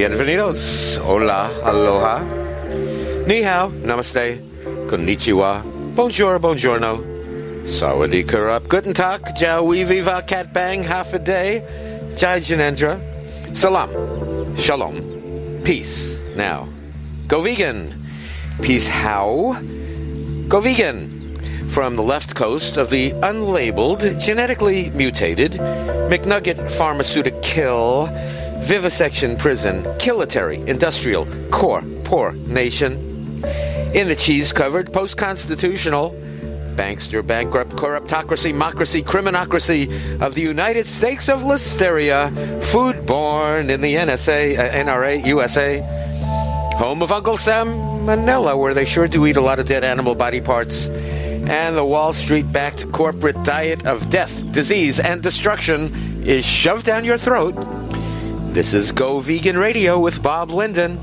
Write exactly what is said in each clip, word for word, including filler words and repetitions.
Bienvenidos. Hola, aloha. Ni hao, namaste, konnichiwa, bonjour, buongiorno, sawadee karup, guten tag, jawi viva, cat bang, half a day, jai janendra, salam, shalom, peace. Now, go vegan. Peace how? Go vegan. From the left coast of the unlabeled, genetically mutated, McNugget pharmaceutical kill, vivisection prison, kilitary, industrial, core, poor nation. In the cheese-covered, post-constitutional, bankster, bankrupt, corruptocracy, mocracy, criminocracy of the United States of Listeria, food-born in the N S A, uh, N R A, U S A, home of Uncle Sam Manila, where they sure do eat a lot of dead animal body parts, and the Wall Street-backed corporate diet of death, disease, and destruction is shoved down your throat. This is Go Vegan Radio with Bob Linden.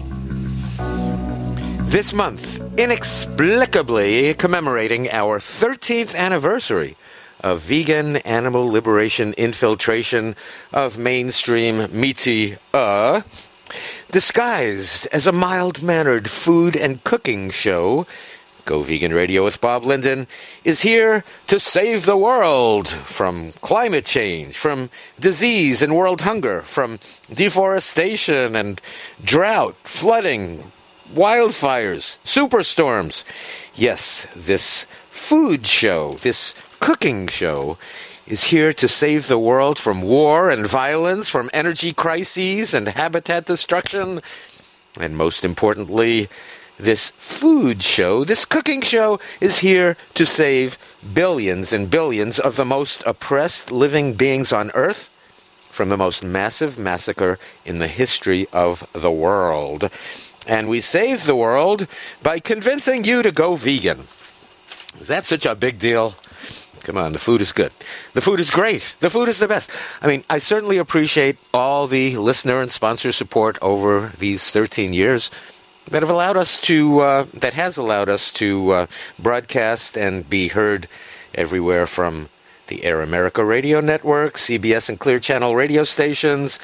This month, inexplicably commemorating our thirteenth anniversary of vegan animal liberation infiltration of mainstream media, disguised as a mild-mannered food and cooking show, Go Vegan Radio with Bob Linden is here to save the world from climate change, from disease and world hunger, from deforestation and drought, flooding, wildfires, superstorms. Yes, this food show, this cooking show, is here to save the world from war and violence, from energy crises and habitat destruction, and most importantly, this food show, this cooking show, is here to save billions and billions of the most oppressed living beings on Earth from the most massive massacre in the history of the world. And we save the world by convincing you to go vegan. Is that such a big deal? Come on, the food is good. The food is great. The food is the best. I mean, I certainly appreciate all the listener and sponsor support over these thirteen years that have allowed us to, uh, that has allowed us to uh, broadcast and be heard everywhere from the Air America Radio Network, C B S and Clear Channel radio stations,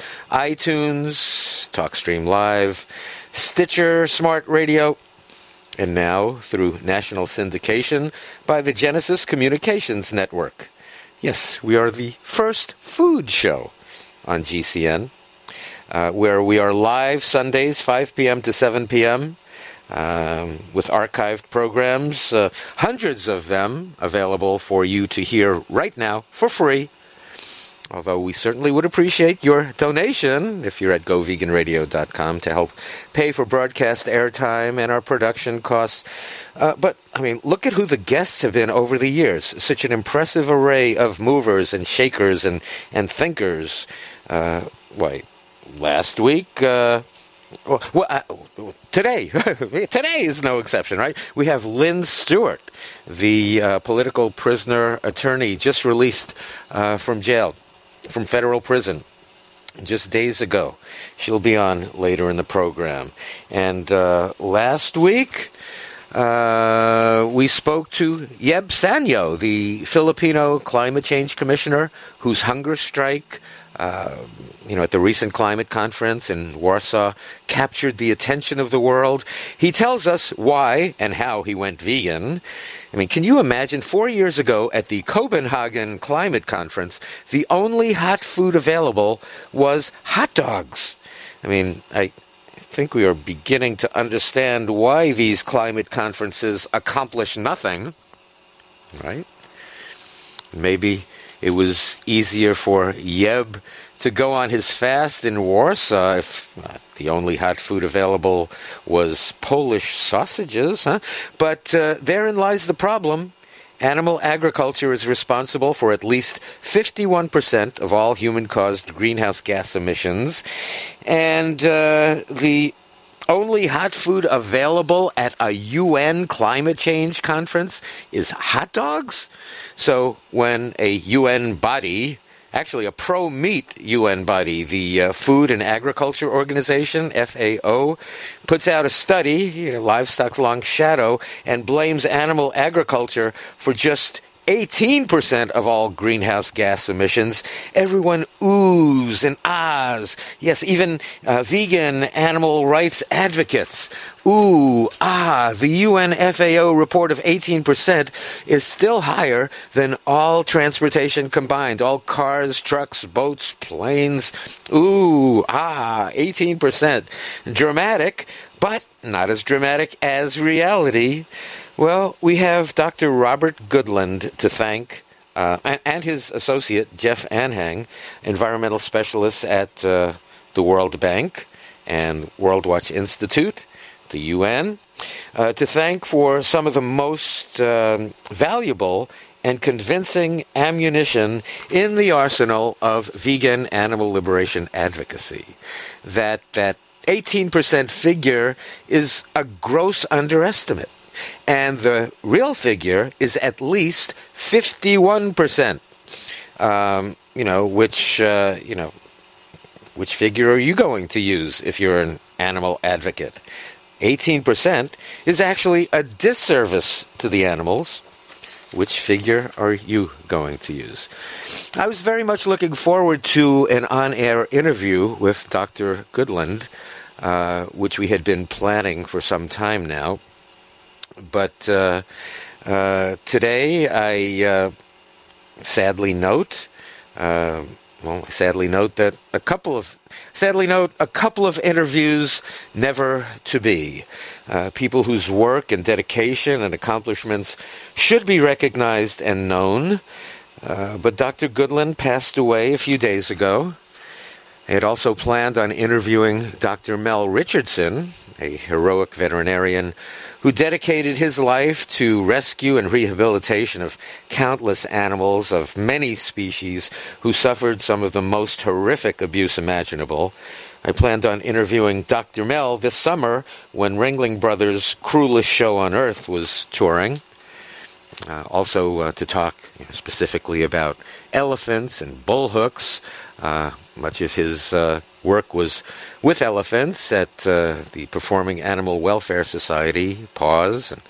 iTunes, TalkStream Live, Stitcher, Smart Radio, and now through national syndication by the Genesis Communications Network. Yes, we are the first food show on G C N, uh, where we are live Sundays, five p.m. to seven p.m., um, with archived programs, uh, hundreds of them available for you to hear right now for free. Although we certainly would appreciate your donation if you're at go vegan radio dot com to help pay for broadcast airtime and our production costs. Uh, but, I mean, look at who the guests have been over the years. Such an impressive array of movers and shakers and, and thinkers. Uh, why, last week... Uh, Well, uh, today, today is no exception, right? We have Lynn Stewart, the uh, political prisoner attorney, just released uh, from jail, from federal prison, just days ago. She'll be on later in the program. And uh, last week, uh, we spoke to Yeb Sanyo, the Filipino climate change commissioner, whose hunger strike, Uh, you know, at the recent climate conference in Warsaw, captured the attention of the world. He tells us why and how he went vegan. I mean, can you imagine four years ago at the Copenhagen Climate Conference, the only hot food available was hot dogs? I mean, I think we are beginning to understand why these climate conferences accomplish nothing, right? Maybe it was easier for Yeb to go on his fast in Warsaw if uh, the only hot food available was Polish sausages, huh? But uh, therein lies the problem. Animal agriculture is responsible for at least fifty-one percent of all human-caused greenhouse gas emissions, and uh, the only hot food available at a U N climate change conference is hot dogs. So when a U N body, actually a pro-meat U N body, the uh, Food and Agriculture Organization, F A O, puts out a study, you know, Livestock's Long Shadow, and blames animal agriculture for just eighteen percent of all greenhouse gas emissions. Everyone oohs and ahs. Yes, even uh, vegan animal rights advocates. Ooh, ah, the U N F A O report of eighteen percent is still higher than all transportation combined. All cars, trucks, boats, planes. Ooh, ah, eighteen percent. Dramatic, but not as dramatic as reality. Well, we have Doctor Robert Goodland to thank, uh, and, and his associate, Jeff Anhang, environmental specialists at uh, the World Bank and World Watch Institute, the U N, uh, to thank for some of the most um, valuable and convincing ammunition in the arsenal of vegan animal liberation advocacy. That, that eighteen percent figure is a gross underestimate. And the real figure is at least fifty-one percent. Um, you know, which, uh, you know, which figure are you going to use if you're an animal advocate? eighteen percent is actually a disservice to the animals. Which figure are you going to use? I was very much looking forward to an on-air interview with Doctor Goodland, uh, which we had been planning for some time now. But uh, uh, today, I uh, sadly note, uh, well, sadly note that a couple of, sadly note a couple of interviews never to be. Uh, people whose work and dedication and accomplishments should be recognized and known. Uh, but Doctor Goodland passed away a few days ago. I had also planned on interviewing Doctor Mel Richardson, a heroic veterinarian who dedicated his life to rescue and rehabilitation of countless animals of many species who suffered some of the most horrific abuse imaginable. I planned on interviewing Doctor Mel this summer when Ringling Brothers' Cruelest Show on Earth was touring. Uh, also uh, to talk you know, specifically about elephants and bullhooks. Uh, much of his uh, work was with elephants at uh, the Performing Animal Welfare Society, PAWS, and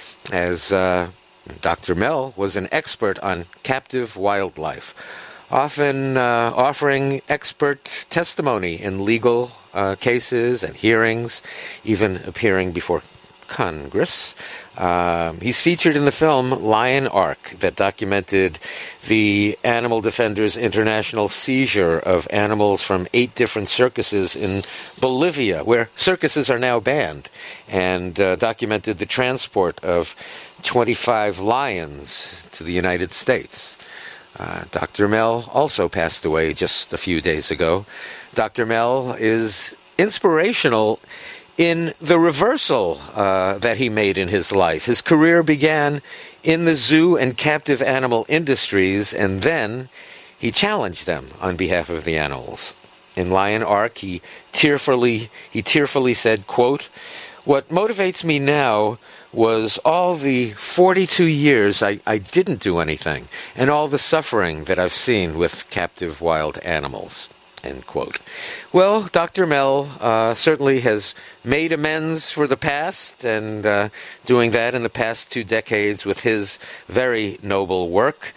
as uh, Doctor Mel was an expert on captive wildlife, often uh, offering expert testimony in legal uh, cases and hearings, even appearing before Congress. Um, he's featured in the film Lion Ark that documented the Animal Defenders International seizure of animals from eight different circuses in Bolivia, where circuses are now banned, and uh, documented the transport of twenty-five lions to the United States. Uh, Doctor Mel also passed away just a few days ago. Doctor Mel is inspirational in the reversal uh, that he made in his life. His career began in the zoo and captive animal industries, and then he challenged them on behalf of the animals. In Lion Ark, he tearfully, he tearfully said, quote, "What motivates me now was all the forty-two years I, I didn't do anything, and all the suffering that I've seen with captive wild animals." End quote. Well, Doctor Mel uh, certainly has made amends for the past, and uh, doing that in the past two decades with his very noble work.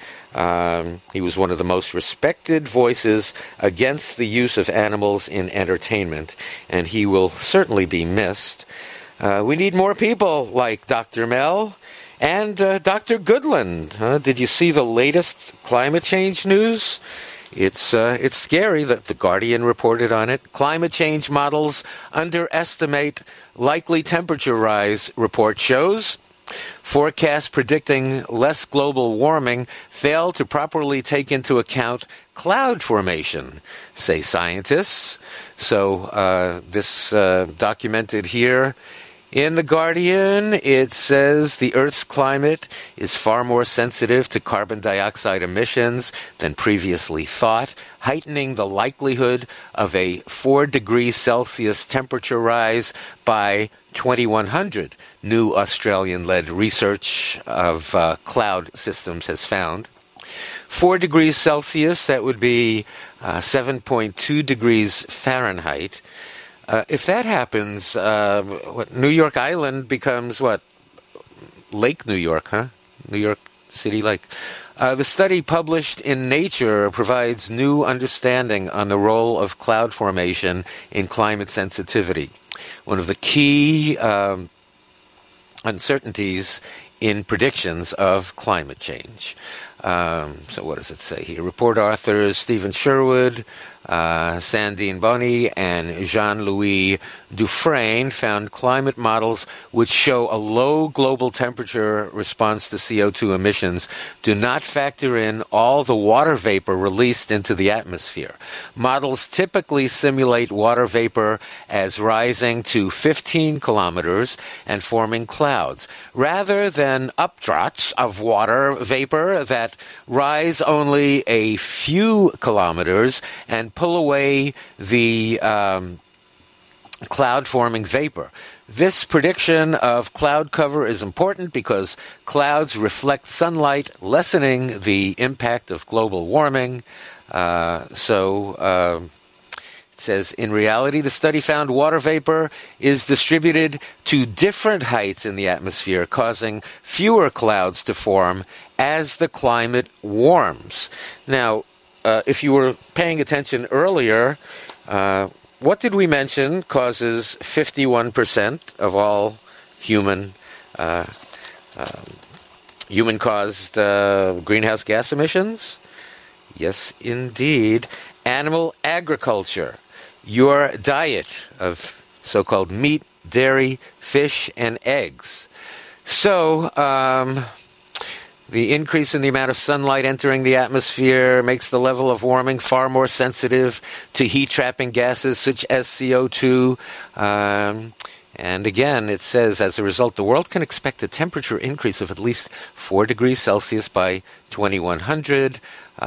Um, he was one of the most respected voices against the use of animals in entertainment, and he will certainly be missed. Uh, we need more people like Doctor Mel and uh, Doctor Goodland. Huh? Did you see the latest climate change news? It's uh, it's scary that The Guardian reported on it. Climate change models underestimate likely temperature rise, report shows. Forecasts predicting less global warming fail to properly take into account cloud formation, say scientists. So uh, this uh, documented here in The Guardian, it says the Earth's climate is far more sensitive to carbon dioxide emissions than previously thought, heightening the likelihood of a four degrees Celsius temperature rise by twenty-one hundred. New Australian-led research of uh, cloud systems has found. Four degrees Celsius, that would be uh, seven point two degrees Fahrenheit. Uh, if that happens, uh, what, New York Island becomes what? Lake New York, huh? New York City Lake. Uh, the study published in Nature provides new understanding on the role of cloud formation in climate sensitivity. One of the key um, uncertainties in predictions of climate change. Um, so what does it say here? Report authors Stephen Sherwood, uh, Sandine Boni, and Jean-Louis Dufresne found climate models which show a low global temperature response to C O two emissions do not factor in all the water vapor released into the atmosphere. Models typically simulate water vapor as rising to fifteen kilometers and forming clouds, rather than updrafts of water vapor that rise only a few kilometers and pull away the um, cloud-forming vapor. This prediction of cloud cover is important because clouds reflect sunlight, lessening the impact of global warming. Uh, so... Uh, It says, in reality, the study found water vapor is distributed to different heights in the atmosphere, causing fewer clouds to form as the climate warms. Now, uh, if you were paying attention earlier, uh, what did we mention causes fifty-one percent of all human uh, uh, human-caused uh, greenhouse gas emissions? Yes, indeed. Animal agriculture. Your diet of so-called meat, dairy, fish, and eggs. So, um, the increase in the amount of sunlight entering the atmosphere makes the level of warming far more sensitive to heat-trapping gases such as C O two. Um, and again, it says, as a result, the world can expect a temperature increase of at least four degrees Celsius by twenty-one hundred.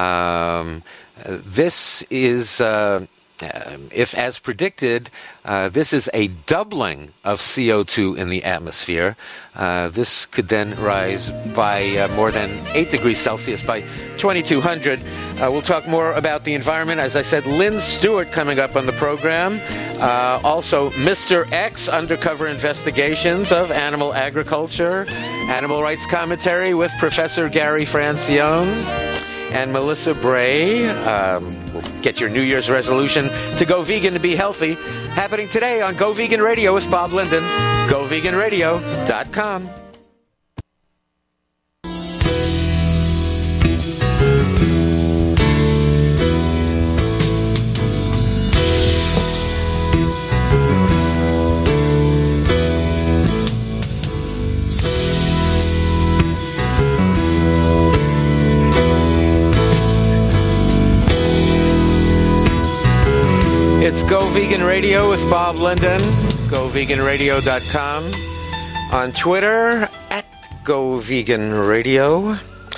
Um, this is... Uh, Um, if, as predicted, uh, this is a doubling of C O two in the atmosphere, uh, this could then rise by uh, more than eight degrees Celsius by twenty-two hundred. Uh, we'll talk more about the environment. As I said, Lynn Stewart coming up on the program. Uh, also, Mister X, Undercover Investigations of Animal Agriculture. Animal Rights Commentary with Professor Gary Francione. And Melissa Bray um, will get your New Year's resolution to go vegan, to be healthy. Happening today on Go Vegan Radio with Bob Linden. go vegan radio dot com. It's Go Vegan Radio with Bob Linden, go vegan radio dot com. On Twitter, at Go Vegan Radio.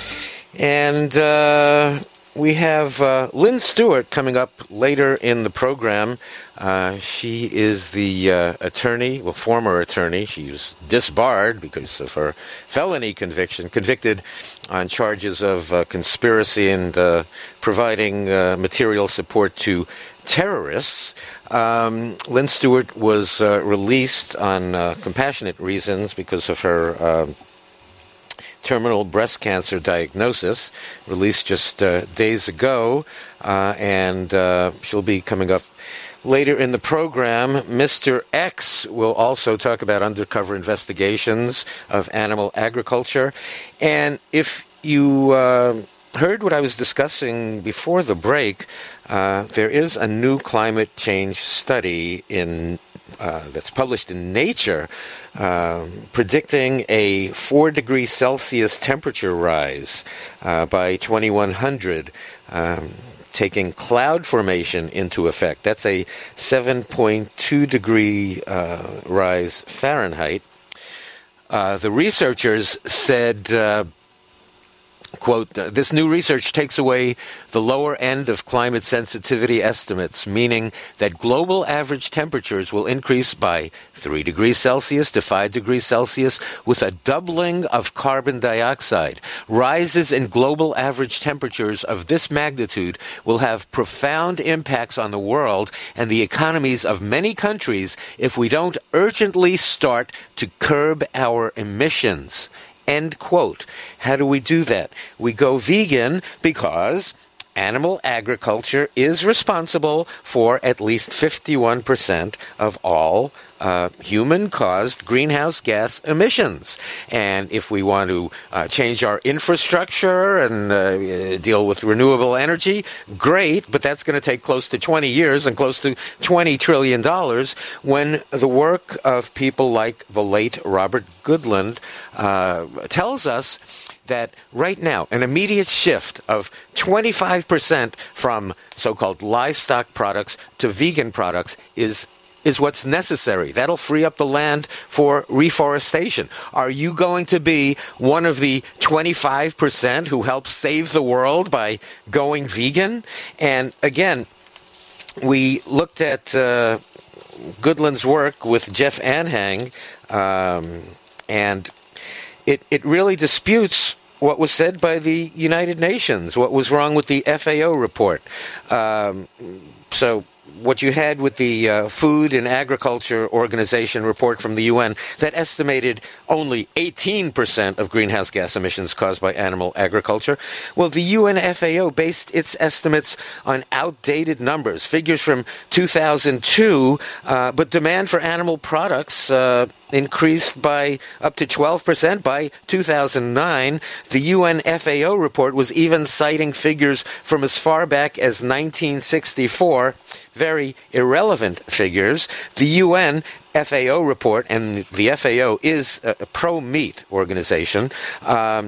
And uh, we have uh, Lynn Stewart coming up later in the program. Uh, she is the uh, attorney, well, former attorney. She was disbarred because of her felony conviction, convicted on charges of uh, conspiracy and uh, providing uh, material support to terrorists. Um, Lynn Stewart was uh, released on uh, compassionate reasons because of her uh, terminal breast cancer diagnosis, released just uh, days ago, uh, and uh, she'll be coming up later in the program. Mister X will also talk about undercover investigations of animal agriculture. And if you uh, heard what I was discussing before the break, uh, there is a new climate change study in uh, that's published in Nature uh, predicting a four degree Celsius temperature rise uh, by twenty-one hundred. Um, taking cloud formation into effect. That's a seven point two degree uh, rise Fahrenheit. Uh, the researchers said, uh, quote, this new research takes away the lower end of climate sensitivity estimates, meaning that global average temperatures will increase by three degrees Celsius to five degrees Celsius with a doubling of carbon dioxide. Rises in global average temperatures of this magnitude will have profound impacts on the world and the economies of many countries if we don't urgently start to curb our emissions. End quote. How do we do that? We go vegan because animal agriculture is responsible for at least fifty-one percent of all uh, human-caused greenhouse gas emissions. And if we want to uh, change our infrastructure and uh, deal with renewable energy, great, but that's going to take close to twenty years and close to twenty trillion dollars when the work of people like the late Robert Goodland uh, tells us that right now, an immediate shift of twenty-five percent from so-called livestock products to vegan products is is what's necessary. That'll free up the land for reforestation. Are you going to be one of the twenty-five percent who help save the world by going vegan? And again, we looked at uh, Goodland's work with Jeff Anhang, um, and It it really disputes what was said by the United Nations, what was wrong with the F A O report. Um, so what you had with the uh, Food and Agriculture Organization report from the U N that estimated only eighteen percent of greenhouse gas emissions caused by animal agriculture. Well, the U N F A O based its estimates on outdated numbers, figures from two thousand two, uh, but demand for animal products uh, increased by up to twelve percent by two thousand nine. The U N F A O report was even citing figures from as far back as nineteen sixty-four. Very irrelevant figures. The U N F A O report, and the F A O is a pro-meat organization, um,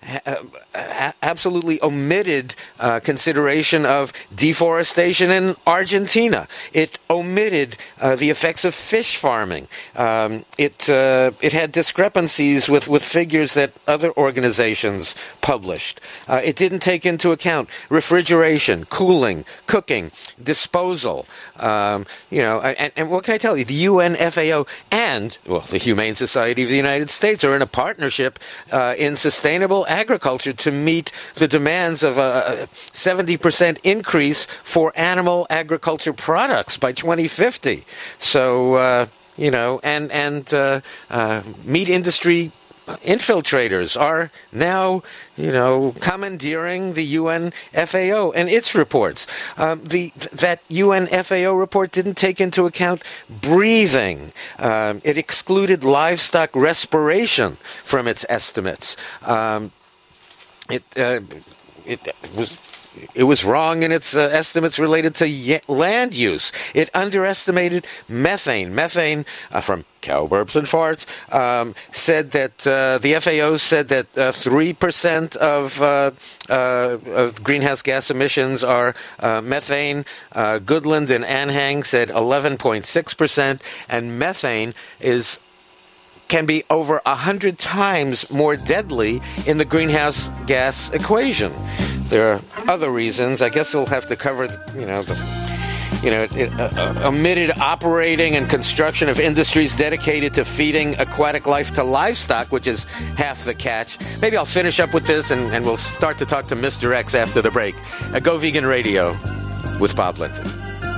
ha- absolutely omitted uh, consideration of deforestation in Argentina. It omitted uh, the effects of fish farming. Um, it uh, it had discrepancies with, with figures that other organizations published. Uh, it didn't take into account refrigeration, cooling, cooking, disposal. Um, you know, and, and what can I tell you? The U N F A O and, well, the Humane Society of the United States are in a partnership uh, in sustainable agriculture to meet the demands of a seventy percent increase for animal agriculture products by twenty fifty. So, uh, you know, and, and uh, uh, meat industry infiltrators are now, you know, commandeering the U N F A O and its reports. Um, the that U N F A O report didn't take into account breathing. Um, it excluded livestock respiration from its estimates. Um, it uh, it was. It was wrong in its uh, estimates related to y- land use. It underestimated methane. Methane uh, from cow burps and farts um, said that uh, the F A O said that uh, three percent of, uh, uh, of greenhouse gas emissions are uh, methane. Uh, Goodland and Anhang said eleven point six percent, and methane is can be over one hundred times more deadly in the greenhouse gas equation. There are other reasons. I guess we'll have to cover, you know, the, you know, it, it, uh, omitted operating and construction of industries dedicated to feeding aquatic life to livestock, which is half the catch. Maybe I'll finish up with this, and, and we'll start to talk to Mister X after the break. Uh, Go Vegan Radio with Bob Linton.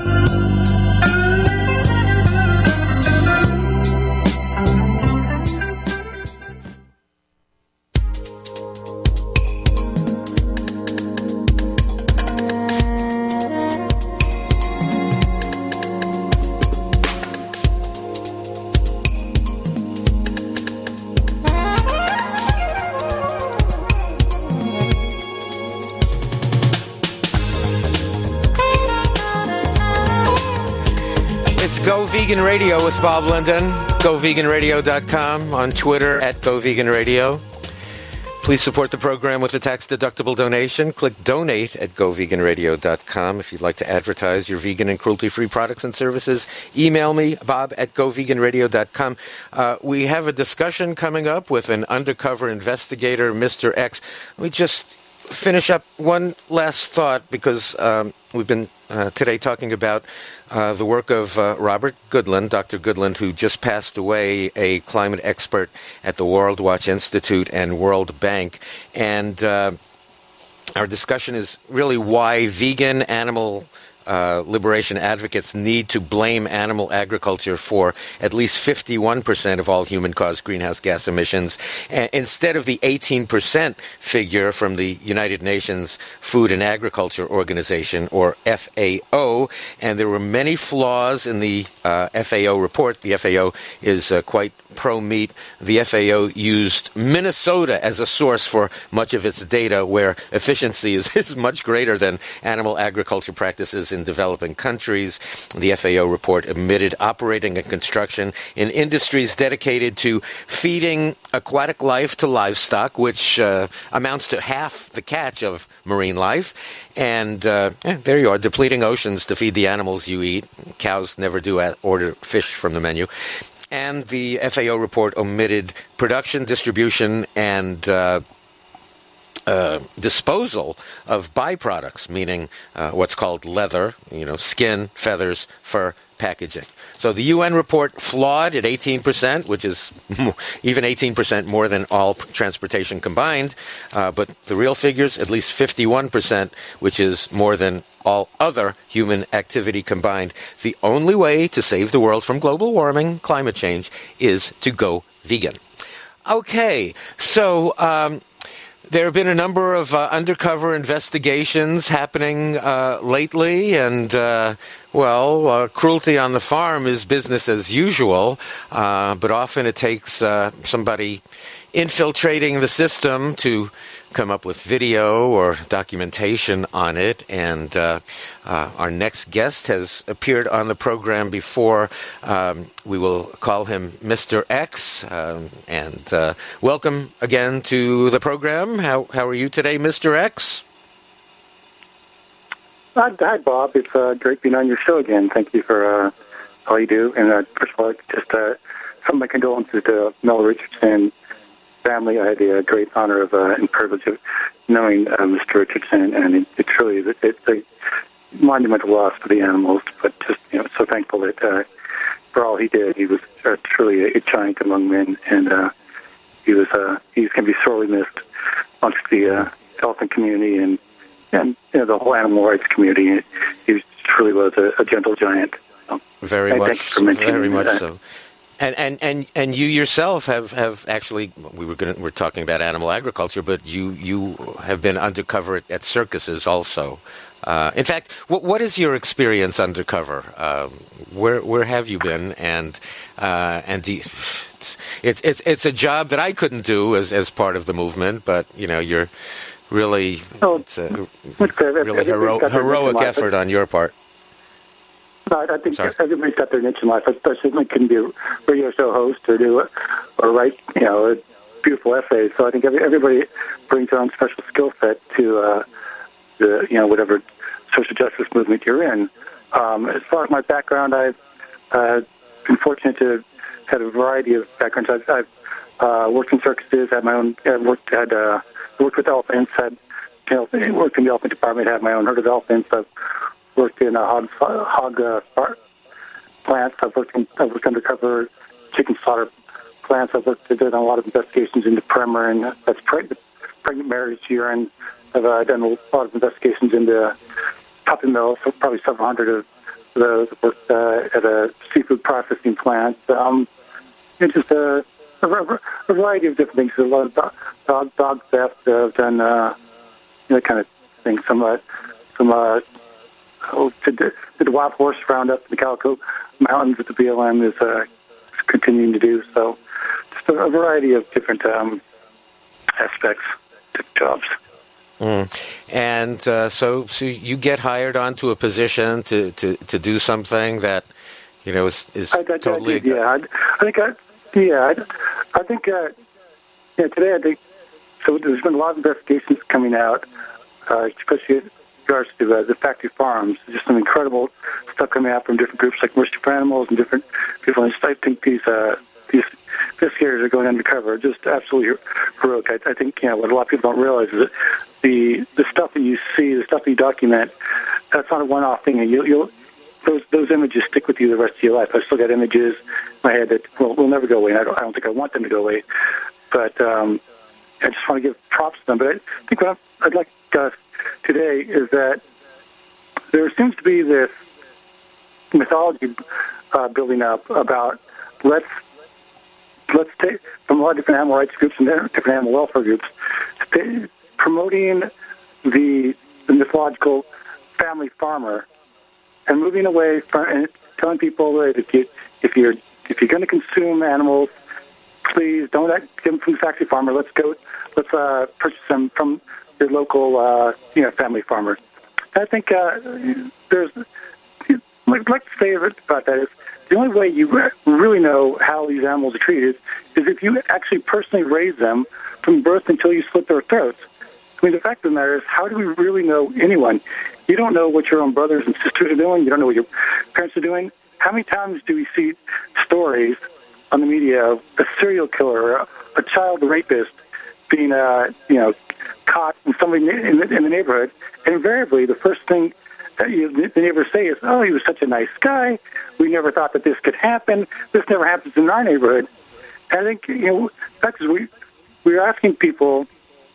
Go Vegan Radio with Bob Linden. go vegan radio dot com, on Twitter at Go Vegan Radio. Please support the program with a tax-deductible donation. Click Donate at go vegan radio dot com. If you'd like to advertise your vegan and cruelty-free products and services, email me, bob at go vegan radio dot com. Uh, we have a discussion coming up with an undercover investigator, Mister X. Let me just finish up one last thought, because um, we've been uh, today talking about uh, the work of uh, Robert Goodland, Doctor Goodland, who just passed away, a climate expert at the World Watch Institute and World Bank. And uh, our discussion is really why vegan animal uh, liberation advocates need to blame animal agriculture for at least fifty-one percent of all human-caused greenhouse gas emissions, a- instead of the eighteen percent figure from the United Nations Food and Agriculture Organization, or F A O. And there were many flaws in the uh, F A O report. The F A O is uh, quite pro-meat. The F A O used Minnesota as a source for much of its data, where efficiency is, is much greater than animal agriculture practices in developing countries. The F A O report admitted operating and construction in industries dedicated to feeding aquatic life to livestock, which uh, amounts to half the catch of marine life. And uh, eh, there you are, depleting oceans to feed the animals you eat. Cows never do order fish from the menu. And the F A O report omitted production, distribution, and uh, uh, disposal of byproducts, meaning uh, what's called leather, you know, skin, feathers, fur, packaging. So the U N report flawed at eighteen percent, which is even eighteen percent more than all transportation combined. Uh, but the real figures, at least fifty-one percent, which is more than all other human activity combined. The only way to save the world from global warming, climate change, is to go vegan. Okay, so um, there have been a number of uh, undercover investigations happening uh, lately, and, uh, well, uh, cruelty on the farm is business as usual, uh, but often it takes uh, somebody infiltrating the system to come up with video or documentation on it. And uh, uh, our next guest has appeared on the program before. Um, we will call him Mister X. Um, and uh, welcome again to the program. How how are you today, Mister X? Hi, hi Bob. It's uh, great being on your show again. Thank you for uh, all you do. And uh, first of all, just uh, some of my condolences to Mel Richardson family. I had the uh, great honor of uh, and privilege of knowing uh, Mister Richardson, and it, it truly it, it's a monumental loss for the animals. But just you know, so thankful that uh, for all he did, he was uh, truly a, a giant among men, and uh, he was uh, he's going to be sorely missed amongst the uh, elephant community and and you know, the whole animal rights community. He truly was a, a gentle giant. So, very I much, very much that. so. And, and and and you yourself have, have actually, we were going we're talking about animal agriculture, but you, you have been undercover at, at circuses also. Uh, in fact, what what is your experience undercover? Uh, where where have you been? And uh, and do you, it's it's it's a job that I couldn't do as as part of the movement, but you know you're really oh, it's a it's really hero, heroic effort on your part. No, I think Sorry. everybody's got their niche in life. I certainly couldn't be a radio show host or do it, or write, you know, a beautiful essays. So I think every, everybody brings their own special skill set to uh, the, you know, whatever social justice movement you're in. Um, as far as my background, I've uh, been fortunate to have a variety of backgrounds. I've, I've uh, worked in circuses, had my own, I've worked, had, uh, worked with elephants, had, you know, worked in the elephant department, had my own herd of elephants. I've worked in a hog, hog uh, plants. I've worked, in, I've worked undercover chicken slaughter plants. I've worked, I've done a lot of investigations into Premarin, and that's pregnant, pregnant marriage urine. I've uh, done a lot of investigations into puppy mills, so probably several hundred of those. I've worked uh, at a seafood processing plant. Um, it's just a, a, a variety of different things. A lot of dog, dog, dog theft. Uh, I've done uh, you know, kind of things. Some, uh, some uh, Oh, did the, did the wild horse roundup in the Calico Mountains that the B L M is uh, continuing to do. So just a, a variety of different um, aspects to jobs. Mm. And uh, so, so you get hired onto a position to, to, to do something that, you know, is, is I, I, totally... I did, yeah, I, I think, I, yeah, I, I think, uh, yeah, today I think, so there's been a lot of investigations coming out, uh, especially regards to uh, the factory farms. There's just some incredible stuff coming out from different groups like Mercy for Animals and different people. And I think these uh, these investigators are going undercover. Just absolutely heroic. I, I think you know what a lot of people don't realize is that the the stuff that you see, the stuff that you document, that's not a one-off thing, and you'll, you'll those those images stick with you the rest of your life. I've still got images in my head that will, will never go away. And I don't I don't think I want them to go away, but um, I just want to give props to them. But I think what I'm, I'd like uh, today is that there seems to be this mythology uh, building up about let's let's take from a lot of different animal rights groups and different animal welfare groups st- promoting the, the mythological family farmer and moving away from and telling people that if you if you're if you're going to consume animals, please don't get them from the factory farmer. Let's go. Let's uh, purchase them from your local uh, you know family farmer. I think uh, there's. What I'd like to say about that is the only way you really know how these animals are treated is if you actually personally raise them from birth until you slit their throats. I mean, the fact of the matter is, how do we really know anyone? You don't know what your own brothers and sisters are doing. You don't know what your parents are doing. How many times do we see stories on the media of a serial killer, or a child rapist being, uh, you know, caught with somebody in the, in the neighborhood? And invariably, the first thing that you, the neighbors say is, "Oh, he was such a nice guy. We never thought that this could happen. This never happens in our neighborhood." And I think, you know, that's we we're asking people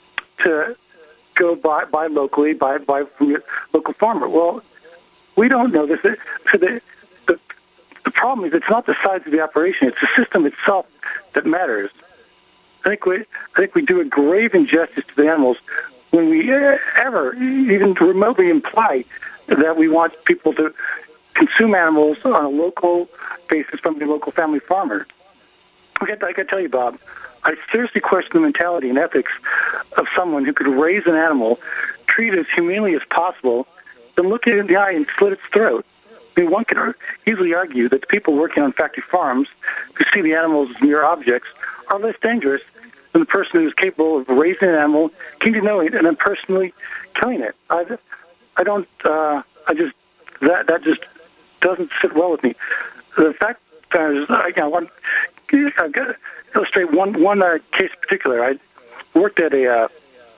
to go buy, buy locally, buy buy from your local farmer. Well, we don't know this. So the, the the problem is, it's not the size of the operation; it's the system itself that matters. I think we I think we do a grave injustice to the animals when we ever even remotely imply that we want people to consume animals on a local basis from the local family farmer. I got, I got to tell you, Bob, I seriously question the mentality and ethics of someone who could raise an animal, treat it as humanely as possible, then look it in the eye and slit its throat. I mean, one could easily argue that the people working on factory farms who see the animals as mere objects are less dangerous than the person who is capable of raising an animal, getting to know it, and then personally killing it. I, I don't. Uh, I just that that just doesn't sit well with me. The fact is, I, you know, one, I've got to illustrate one one uh, case in particular. I worked at a. Uh,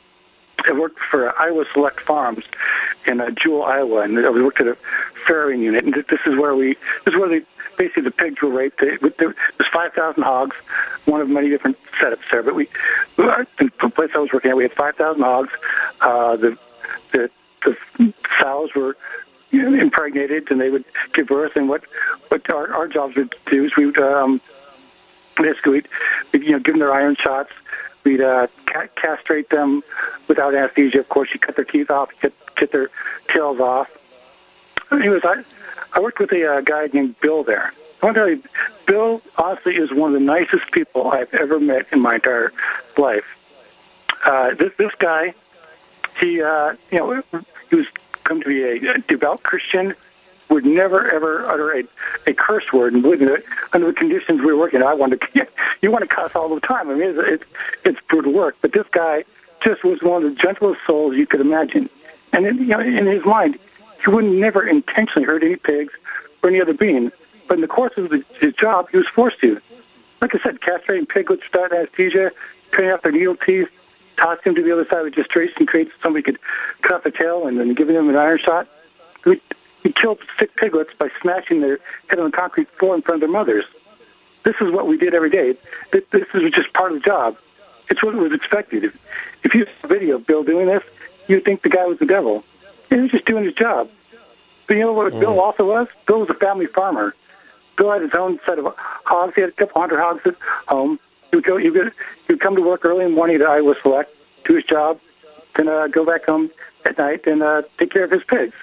I worked for Iowa Select Farms in uh, Jewell, Iowa, and I worked at a farrowing unit. And this is where we. This is where they basically the pigs were raped. They, there was five thousand hogs, one of many different setups there. But we, in the place I was working at, we had five thousand hogs. Uh, the the the sows were you know, impregnated, and they would give birth. And what what our, our jobs would do is we would um, basically we'd, we'd you know give them their iron shots. We'd uh, ca- castrate them without anesthesia. Of course, you cut their teeth off, you cut, cut their tails off. Anyways, I I worked with a uh, guy named Bill there. I want to tell you, Bill honestly is one of the nicest people I've ever met in my entire life. Uh, this this guy, he uh, you know he was come to be a, a devout Christian. Would never ever utter a, a curse word, and believe me, under the conditions we were working, I wanted to. You want to cuss all the time. I mean, it's, it's it's brutal work. But this guy just was one of the gentlest souls you could imagine. And in, you know, in his mind, he would never intentionally hurt any pigs or any other being. But in the course of the, his job, he was forced to. Like I said, castrating piglets without anesthesia, cutting off their needle teeth, tossing them to the other side of the gestation crates so somebody could cut off the tail, and then giving them an iron shot. We, He killed sick piglets by smashing their head on the concrete floor in front of their mothers. This is what we did every day. This, this is just part of the job. It's what was expected. If, if you saw a video of Bill doing this, you'd think the guy was the devil. He was just doing his job. But you know what mm. Bill also was? Bill was a family farmer. Bill had his own set of hogs. He had a couple hundred hogs at home. He would, go, he would, he would come to work early in the morning at Iowa Select, do his job, then uh, go back home at night and uh, take care of his pigs.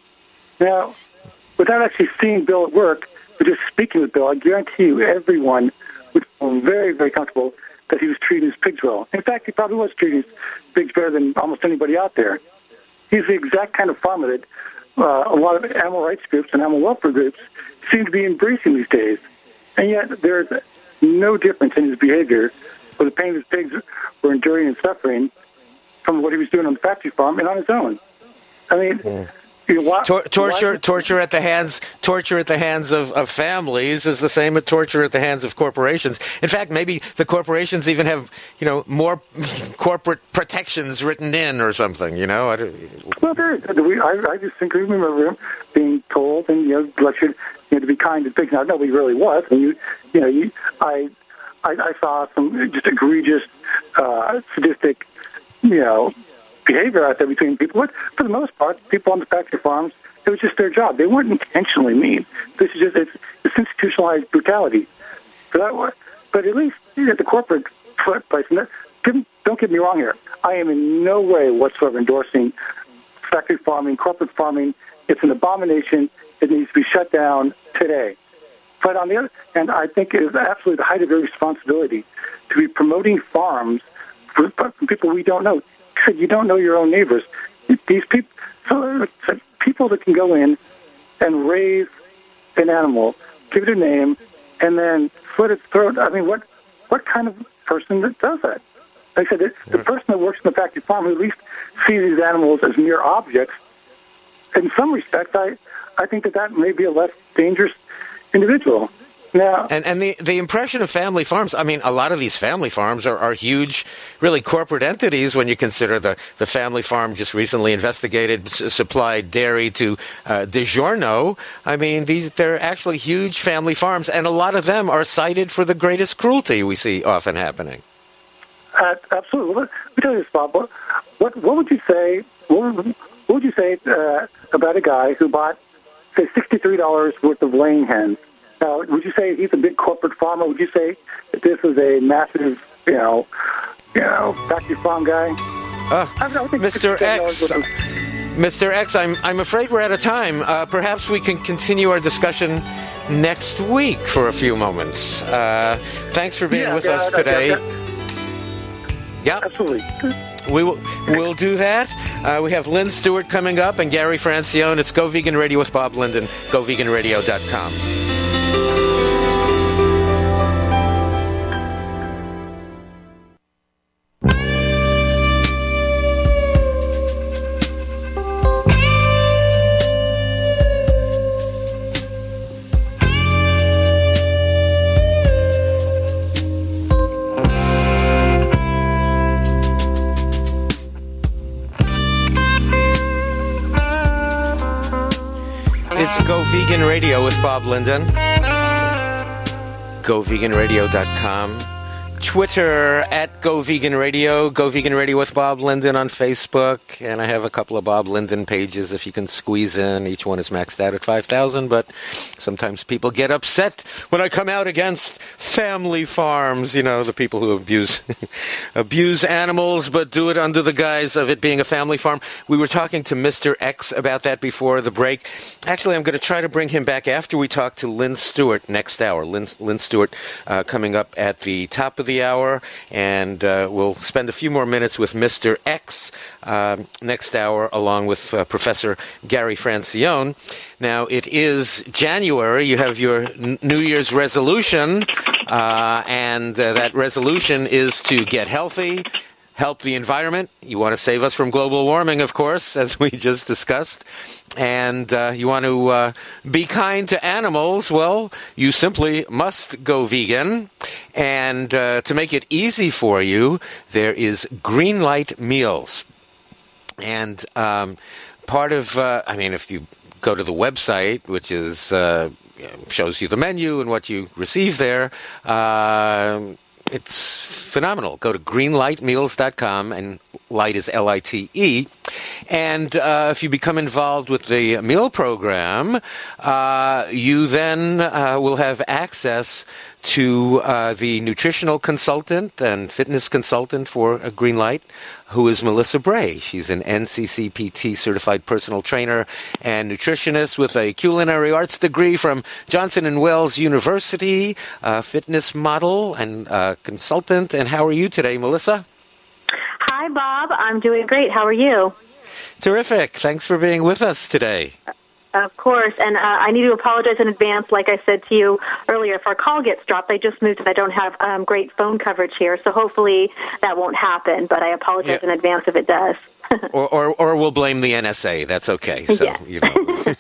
Now, without actually seeing Bill at work, but just speaking with Bill, I guarantee you everyone would feel very, very comfortable that he was treating his pigs well. In fact, he probably was treating his pigs better than almost anybody out there. He's the exact kind of farmer that uh, a lot of animal rights groups and animal welfare groups seem to be embracing these days. And yet there's no difference in his behavior or the pain his pigs were enduring and suffering from what he was doing on the factory farm and on his own. I mean... Mm. Tor- torture, torture at the hands, torture at the hands of, of families is the same as torture at the hands of corporations. In fact, maybe the corporations even have, you know, more corporate protections written in or something. You know, I don't... well, there is. I, I just think I remember him being told and you know lectured, you know, to be kind to pigs. Now, nobody really was. And you, you know, you, I, I, I saw some just egregious, uh, sadistic, you know. behavior out there between people. But for the most part, people on the factory farms It was just their job. They weren't intentionally mean. This is just it's, it's institutionalized brutality. So that, but at least at the corporate place, don't get me wrong here. I am in no way whatsoever endorsing factory farming, corporate farming. It's an abomination. It needs to be shut down today. But on the other hand, I think it is absolutely the height of your responsibility to be promoting farms for, for people we don't know. You don't know your own neighbors. These people, so, so people that can go in and raise an animal, give it a name, and then slit its throat. I mean, what what kind of person that does that? Like I said, the, the person that works in the factory farm who at least sees these animals as mere objects, in some respects, I, I think that that may be a less dangerous individual. Now, and and the, the impression of family farms, I mean, a lot of these family farms are, are huge, really corporate entities when you consider the, the family farm just recently investigated, s- supplied dairy to uh, DiGiorno. I mean, these they're actually huge family farms, and a lot of them are cited for the greatest cruelty we see often happening. Uh, absolutely. Let me tell you this, Bob. What, what, what would you say, what, what would you say uh, about a guy who bought, say, sixty-three dollars worth of laying hens? Now, would you say he's a big corporate farmer? Would you say that this is a massive, you know, you know, factory farm guy? Uh, I don't think Mister X, of- Mister X, I'm I'm afraid we're out of time. Uh, perhaps we can continue our discussion next week for a few moments. Uh, thanks for being yeah, with yeah, us yeah, today. Yeah, yeah. Yep. Absolutely. We will we'll do that. Uh, we have Lynn Stewart coming up and Gary Francione. It's Go Vegan Radio with Bob Linden, go vegan radio dot com. It's Go Vegan Radio with Bob Linden. go vegan radio dot com. Twitter at Go Vegan Radio. Go Vegan Radio with Bob Linden on Facebook. And I have a couple of Bob Linden pages if you can squeeze in. Each one is maxed out at five thousand. But sometimes people get upset when I come out against family farms. You know, the people who abuse abuse animals but do it under the guise of it being a family farm. We were talking to Mister X about that before the break. Actually, I'm going to try to bring him back after we talk to Lynn Stewart next hour. Lynn, Lynn Stewart uh, coming up at the top of the hour, and uh, we'll spend a few more minutes with Mister X uh, next hour, along with uh, Professor Gary Francione. Now, it is January. You have your n- New Year's resolution, uh, and uh, that resolution is to get healthy, help the environment. You want to save us from global warming, of course, as we just discussed. And uh, you want to uh, be kind to animals. Well, you simply must go vegan. And uh, to make it easy for you, there is Greenlight Meals. And um, part of, uh, I mean, if you go to the website, which is uh, shows you the menu and what you receive there, uh, it's phenomenal. Go to greenlight meals dot com, and light is L I T E. And uh, if you become involved with the meal program, uh, you then uh, will have access to uh, the nutritional consultant and fitness consultant for uh, Greenlight, who is Melissa Bray. She's an N C C P T certified personal trainer and nutritionist with a culinary arts degree from Johnson and Wales University, uh, fitness model and uh, consultant. And how are you today, Melissa? Hi, Bob. I'm doing great. How are you? Terrific. Thanks for being with us today. Of course, and uh, I need to apologize in advance. Like I said to you earlier, if our call gets dropped, I just moved and I don't have um, great phone coverage here, so hopefully that won't happen, but I apologize yeah. in advance if it does. or, or or we'll blame the N S A. That's okay. So, yeah. you know.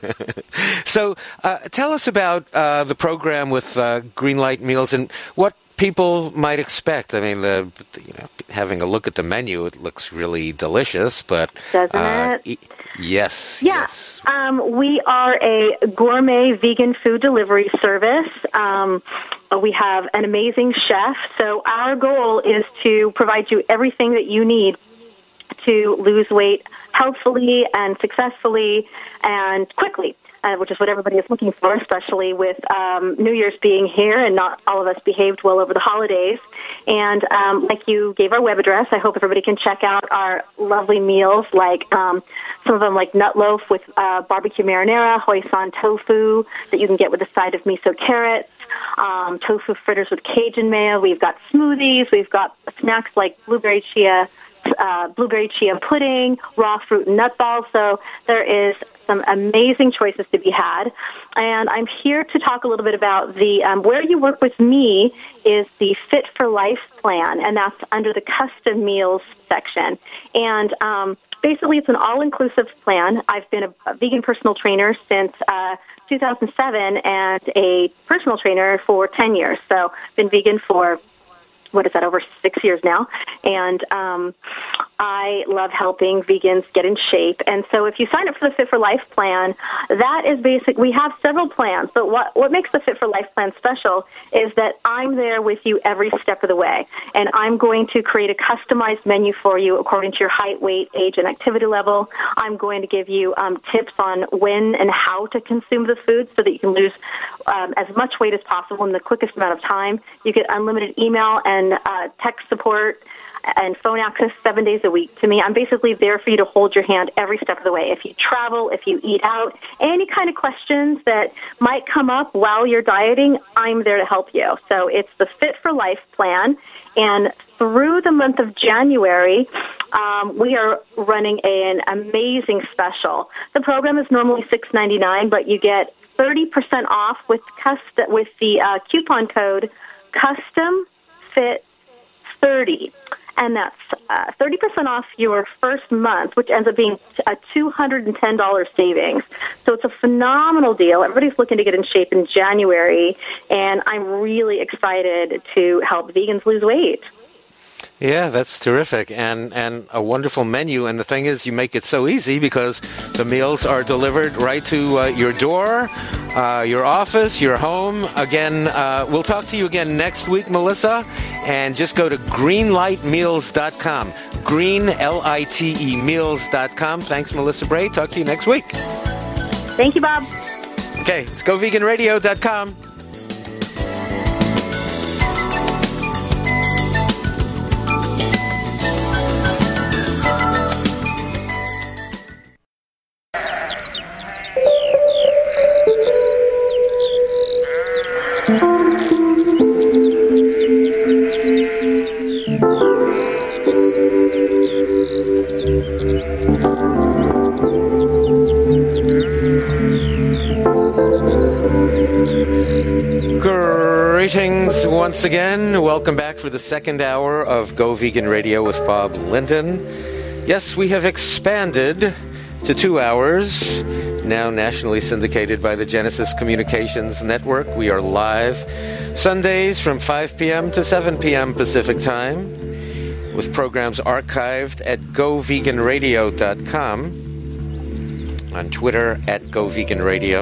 so uh, tell us about uh, the program with uh, Greenlight Meals and what people might expect. I mean, the you know, having a look at the menu, it looks really delicious, but doesn't uh, it? E- yes, yeah. yes. Um, we are a gourmet vegan food delivery service. Um, we have an amazing chef, so our goal is to provide you everything that you need to lose weight healthfully and successfully and quickly, uh, which is what everybody is looking for, especially with um, New Year's being here and not all of us behaved well over the holidays. And um, like you gave our web address, I hope everybody can check out our lovely meals, like um, some of them like nut loaf with uh, barbecue marinara, hoisin tofu that you can get with a side of miso carrots, um, tofu fritters with Cajun mayo. We've got smoothies. We've got snacks like blueberry chia Uh, blueberry chia pudding, raw fruit and nut balls. So there is some amazing choices to be had. And I'm here to talk a little bit about the, um, where you work with me is the Fit for Life plan, and that's under the custom meals section. And um, basically it's an all-inclusive plan. I've been a, a vegan personal trainer since uh, two thousand seven and a personal trainer for ten years. So I've been vegan for what is that, over six years now, and um, I love helping vegans get in shape. And so if you sign up for the Fit for Life plan, that is basic. We have several plans, but what, what makes the Fit for Life plan special is that I'm there with you every step of the way, and I'm going to create a customized menu for you according to your height, weight, age, and activity level. I'm going to give you um, tips on when and how to consume the food so that you can lose um, as much weight as possible in the quickest amount of time. You get unlimited email and Uh, text support and phone access seven days a week to me. I'm basically there for you to hold your hand every step of the way. If you travel, if you eat out, any kind of questions that might come up while you're dieting, I'm there to help you. So it's the Fit for Life plan, and through the month of January, um, we are running an amazing special. The program is normally six ninety-nine, but you get thirty percent off with custom, with the uh, coupon code Custom Fit thirty, and that's uh, thirty percent off your first month, which ends up being a two hundred ten dollars savings. So it's a phenomenal deal. Everybody's looking to get in shape in January, and I'm really excited to help vegans lose weight. Yeah, that's terrific, and and a wonderful menu. And the thing is, you make it so easy because the meals are delivered right to uh, your door, uh, your office, your home. Again, uh, we'll talk to you again next week, Melissa, and just go to greenlight meals dot com. Green, L I T E, meals dot com. Thanks, Melissa Bray. Talk to you next week. Thank you, Bob. Okay, it's go vegan radio dot com. Greetings once again. Welcome back for the second hour of Go Vegan Radio with Bob Linden. Yes, we have expanded to two hours, now nationally syndicated by the Genesis Communications Network. We are live Sundays from five p.m. to seven p.m. Pacific Time, with programs archived at go vegan radio dot com, on Twitter at Go Vegan Radio.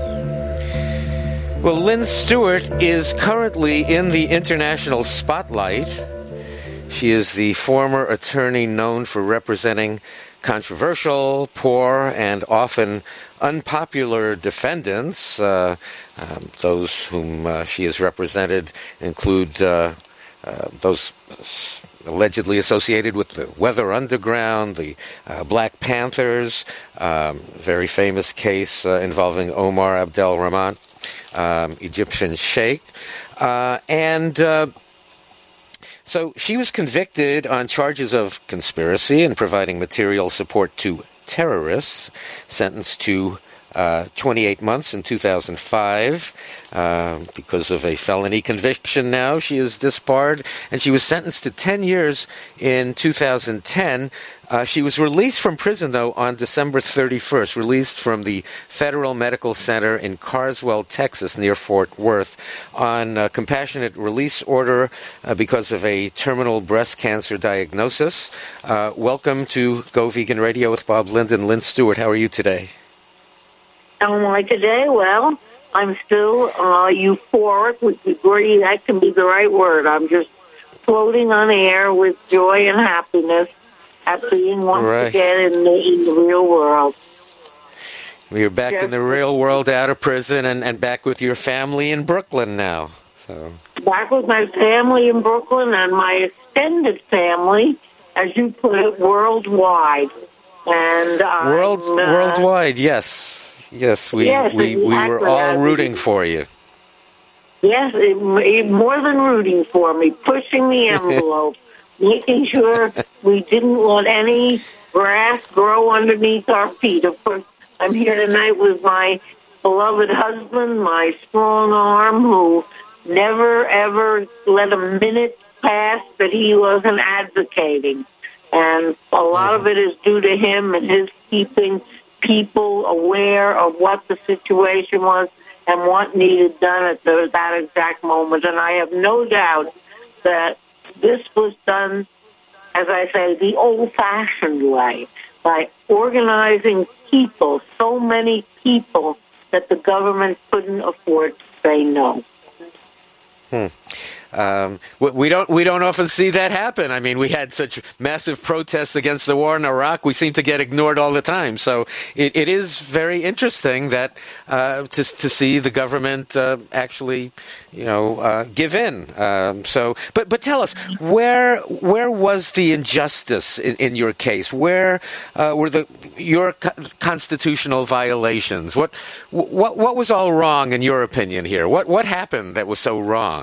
Well, Lynn Stewart is currently in the international spotlight. She is the former attorney known for representing controversial, poor, and often unpopular defendants. Uh, um, those whom uh, she has represented include uh, uh, those allegedly associated with the Weather Underground, the uh, Black Panthers, um, very famous case uh, involving Omar Abdel Rahman, um, Egyptian sheikh. Uh, and uh, so she was convicted on charges of conspiracy and providing material support to terrorists, sentenced to uh, twenty-eight months in two thousand five. Uh, because of a felony conviction now, she is disbarred, and she was sentenced to ten years in two thousand ten. Uh, she was released from prison, though, on December thirty-first, released from the Federal Medical Center in Carswell, Texas, near Fort Worth, on a compassionate release order uh, because of a terminal breast cancer diagnosis. Uh, welcome to Go Vegan Radio with Bob Linden. Lynn Stewart, how are you today? How am I today? Well, I'm still uh, euphoric. Agree, that can be the right word. I'm just floating on air with joy and happiness at being once Right. again in the, in the real world. You're back Yes. in the real world, out of prison, and, and back with your family in Brooklyn now. So Back with my family in Brooklyn and my extended family, as you put it, worldwide. And world I'm, uh, worldwide, yes, yes, we Yes, we, we were exactly. all I- rooting for you. Yes, it, it, more than rooting for me, pushing the envelope, making sure we didn't let any grass grow underneath our feet. Of course, I'm here tonight with my beloved husband, my strong arm, who never, ever let a minute pass that he wasn't advocating. And a lot of it is due to him and his keeping people aware of what the situation was and what needed done at the, that exact moment. And I have no doubt that this was done, as I say, the old-fashioned way, by organizing people, so many people, that the government couldn't afford to say no. Hmm. Um, we we don't we don't often see that happen. I mean, we had such massive protests against the war in Iraq. We seem to get ignored all the time. So it, it is very interesting that uh, to to see the government uh, actually, you know, uh, give in. Um, so, but but tell us, where where was the injustice in, in your case? Where uh, were the your co- constitutional violations? What what what was all wrong in your opinion here? What what happened that was so wrong?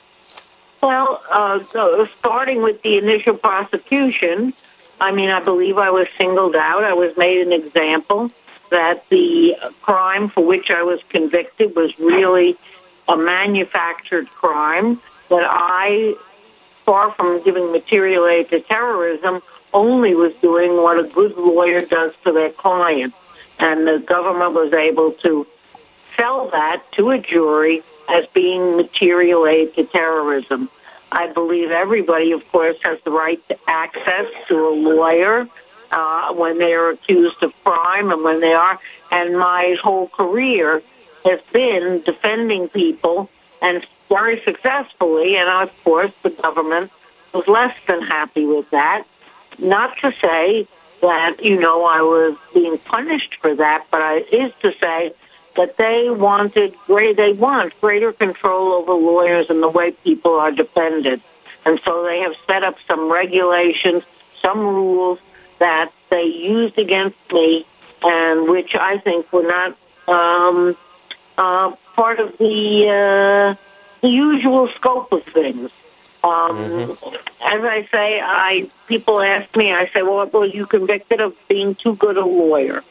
Well, uh, so starting with the initial prosecution, I mean, I believe I was singled out. I was made an example that the crime for which I was convicted was really a manufactured crime, that I, far from giving material aid to terrorism, only was doing what a good lawyer does to their client. And the government was able to sell that to a jury as being material aid to terrorism. I believe everybody, of course, has the right to access to a lawyer uh, when they are accused of crime and when they are. And my whole career has been defending people, and very successfully. And, of course, the government was less than happy with that. Not to say that, you know, I was being punished for that, but I, is to say that they wanted great, they want greater control over lawyers and the way people are defended. And so they have set up some regulations, some rules that they used against me, and which I think were not um, uh, part of the uh, the usual scope of things. Um, mm-hmm. As I say, I people ask me, I say, well, were you convicted of being too good a lawyer?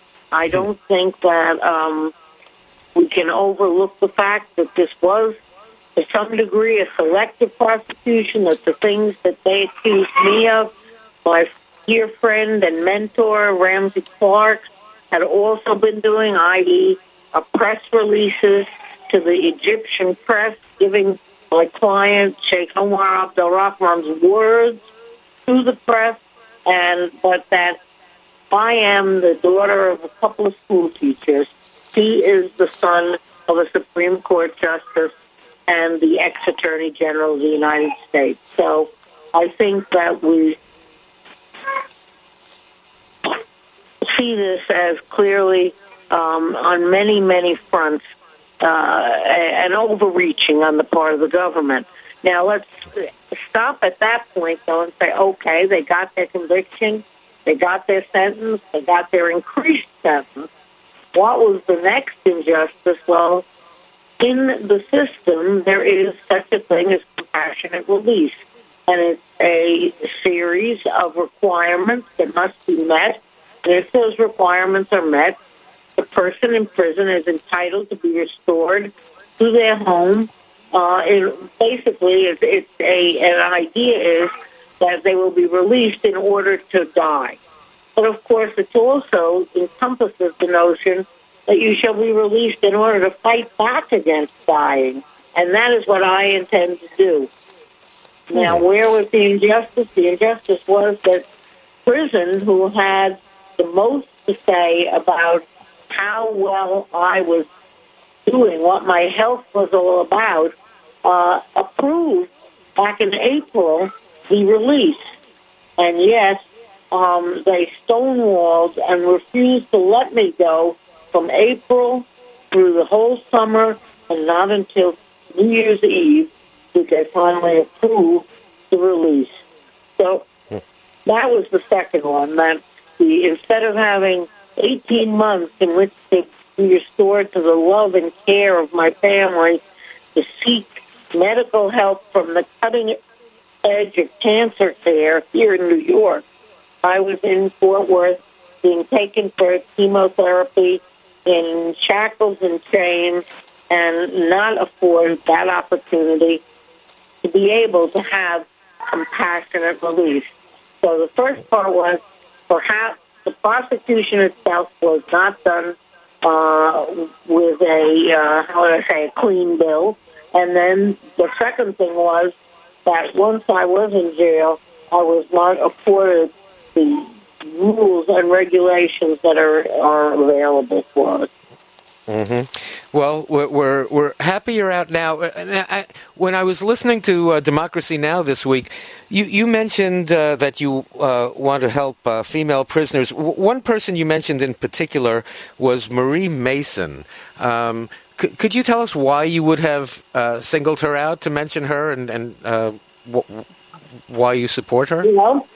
I don't think that um, we can overlook the fact that this was, to some degree, a selective prosecution, that the things that they accused me of, my dear friend and mentor, Ramsey Clark, had also been doing, that is, uh, press releases to the Egyptian press, giving my client, Sheikh Omar Abdel Rahman's words to the press, and but that I am the daughter of a couple of school teachers. He is the son of a Supreme Court justice and the ex-Attorney General of the United States. So I think that we see this as clearly um, on many, many fronts uh, an overreaching on the part of the government. Now, let's stop at that point, though, and say, okay, they got their conviction, they got their sentence, they got their increased sentence. What was the next injustice? Well, in the system, there is such a thing as compassionate release, and it's a series of requirements that must be met. And if those requirements are met, the person in prison is entitled to be restored to their home. Uh, it, basically, it's, it's a an idea is that they will be released in order to die. But, of course, it also encompasses the notion that you shall be released in order to fight back against dying. And that is what I intend to do. Now, where was the injustice? The injustice was that prison, who had the most to say about how well I was doing, what my health was all about, uh, approved back in April the release. And yes, um, they stonewalled and refused to let me go from April through the whole summer, and not until New Year's Eve did they finally approve the release. So that was the second one, that the, instead of having eighteen months in which to be restored to the love and care of my family, to seek medical help from the cutting edge of cancer care here in New York, I was in Fort Worth being taken for chemotherapy in shackles and chains, and not afforded that opportunity to be able to have compassionate release. So the first part was perhaps the prosecution itself was not done uh, with a, uh, how would I say, a clean bill. And then the second thing was that once I was in jail, I was not afforded the rules and regulations that are, are available for us. Mm-hmm. Well, we're, we're we're happy you're out now. I, when I was listening to uh, Democracy Now! This week, you you mentioned uh, that you uh, want to help uh, female prisoners. W- one person you mentioned in particular was Marie Mason. Um, c- could you tell us why you would have uh, singled her out to mention her, and, and uh, w- why you support her? You know,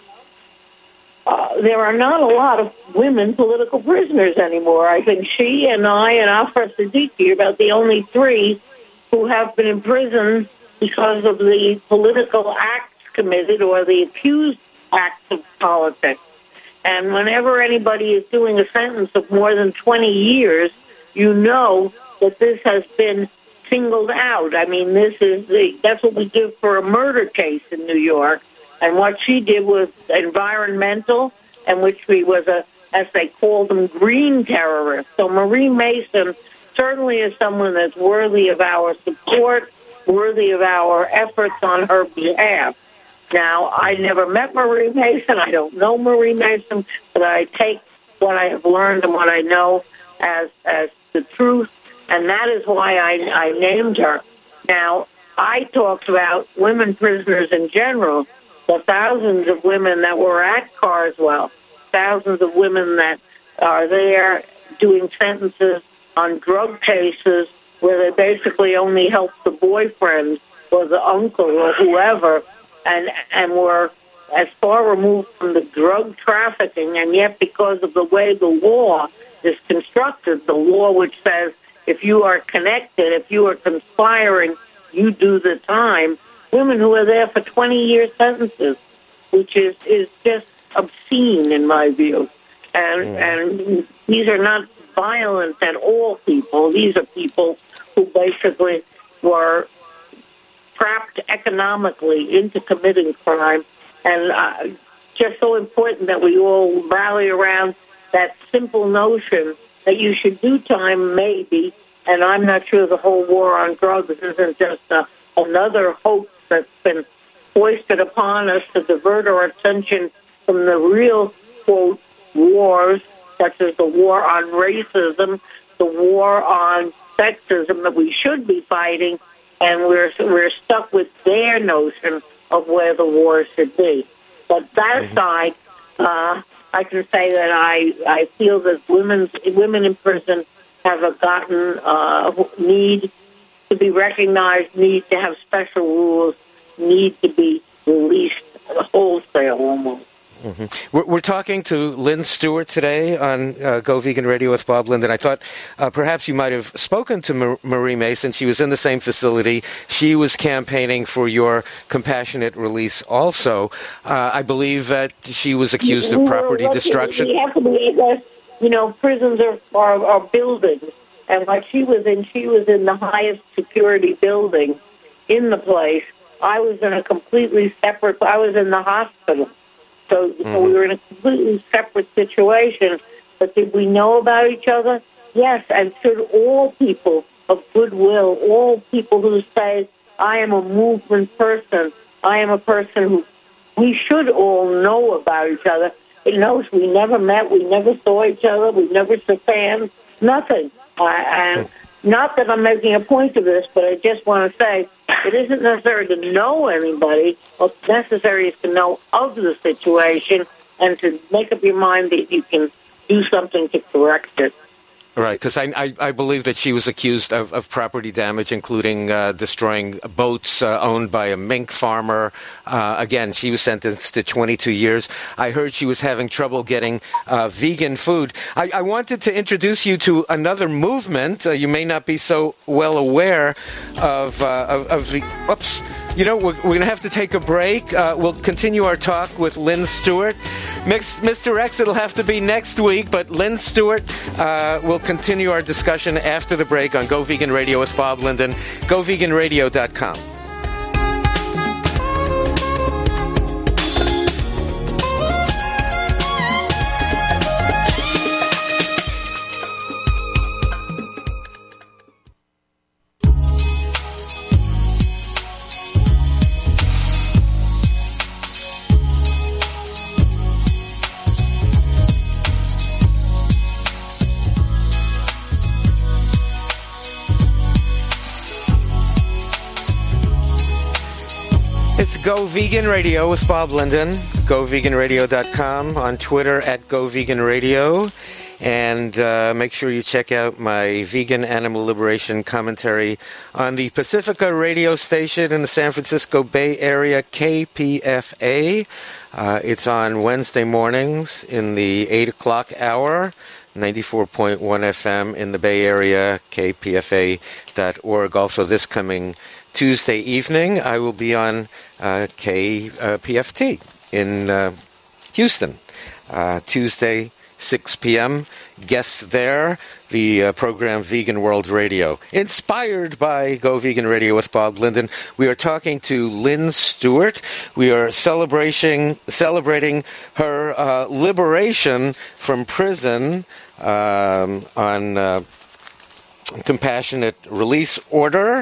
Uh, there are not a lot of women political prisoners anymore. I think she and I and Afra Siddiqui are about the only three who have been in prison because of the political acts committed or the accused acts of politics. And whenever anybody is doing a sentence of more than twenty years, you know that this has been singled out. I mean, this is the, that's what we do for a murder case in New York. And what she did was environmental, and which we was a, as they called them, green terrorist. So Marie Mason certainly is someone that's worthy of our support, worthy of our efforts on her behalf. Now, I never met Marie Mason. I don't know Marie Mason, but I take what I have learned and what I know as as the truth, and that is why I, I named her. Now, I talked about women prisoners in general, the thousands of women that were at Carswell, thousands of women that are there doing sentences on drug cases where they basically only helped the boyfriend or the uncle or whoever, and and were as far removed from the drug trafficking, and yet because of the way the law is constructed, the law which says if you are connected, if you are conspiring, you do the time, women who are there for twenty-year sentences, which is, is just obscene in my view. And, yeah. and these are not violent at all people. These are people who basically were trapped economically into committing crime. And uh, just so important that we all rally around that simple notion that you should do time, maybe, and I'm not sure the whole war on drugs isn't just a, another hoax that's been foisted upon us to divert our attention from the real, quote, wars, such as the war on racism, the war on sexism that we should be fighting, and we're we're stuck with their notion of where the war should be. But that aside, uh, I can say that I, I feel that women's, women in prison have a gotten uh, need to be recognized, need to have special rules, need to be released wholesale almost. Mm-hmm. We're, we're talking to Lynn Stewart today on uh, Go Vegan Radio with Bob Linden. I thought uh, perhaps you might have spoken to Mar- Marie Mason. She was in the same facility. She was campaigning for your compassionate release also. Uh, I believe that she was accused of property well, destruction. We have to believe that, you know, prisons are, are, are buildings. And what she was in, she was in the highest security building in the place. I was in a completely separate, I was in the hospital. So, mm-hmm. so we were in a completely separate situation. But did we know about each other? Yes, and should all people of goodwill, all people who say, I am a movement person, I am a person who, we should all know about each other. It knows we never met, we never saw each other, we never shook hands, nothing. Uh, and not that I'm making a point of this, but I just want to say it isn't necessary to know anybody. What's necessary is to know of the situation and to make up your mind that you can do something to correct it. Right, because I, I, I believe that she was accused of, of property damage, including uh, destroying boats uh, owned by a mink farmer. Uh, again, she was sentenced to twenty-two years. I heard she was having trouble getting uh, vegan food. I, I wanted to introduce you to another movement. Uh, you may not be so well aware of, uh, of, of the... Oops. You know, we're, we're going to have to take a break. Uh, we'll continue our talk with Lynn Stewart. Mister X, it'll have to be next week, but Lynn Stewart uh, will continue our discussion after the break on Go Vegan Radio with Bob Linden, go vegan radio dot com. Go Vegan Radio with Bob Linden, go vegan radio dot com, on Twitter at Go Vegan Radio, and uh, make sure you check out my vegan animal liberation commentary on the Pacifica radio station in the San Francisco Bay Area, K P F A. Uh, it's on Wednesday mornings in the eight o'clock hour, ninety-four point one F M in the Bay Area, K P F A dot org. Also this coming Tuesday evening, I will be on uh, K P F T in uh, Houston. Uh, Tuesday, six p.m. Guests there, the uh, program Vegan World Radio. Inspired by Go Vegan Radio with Bob Linden, we are talking to Lynn Stewart. We are celebrating, celebrating her uh, liberation from prison um, on... Uh, compassionate release order,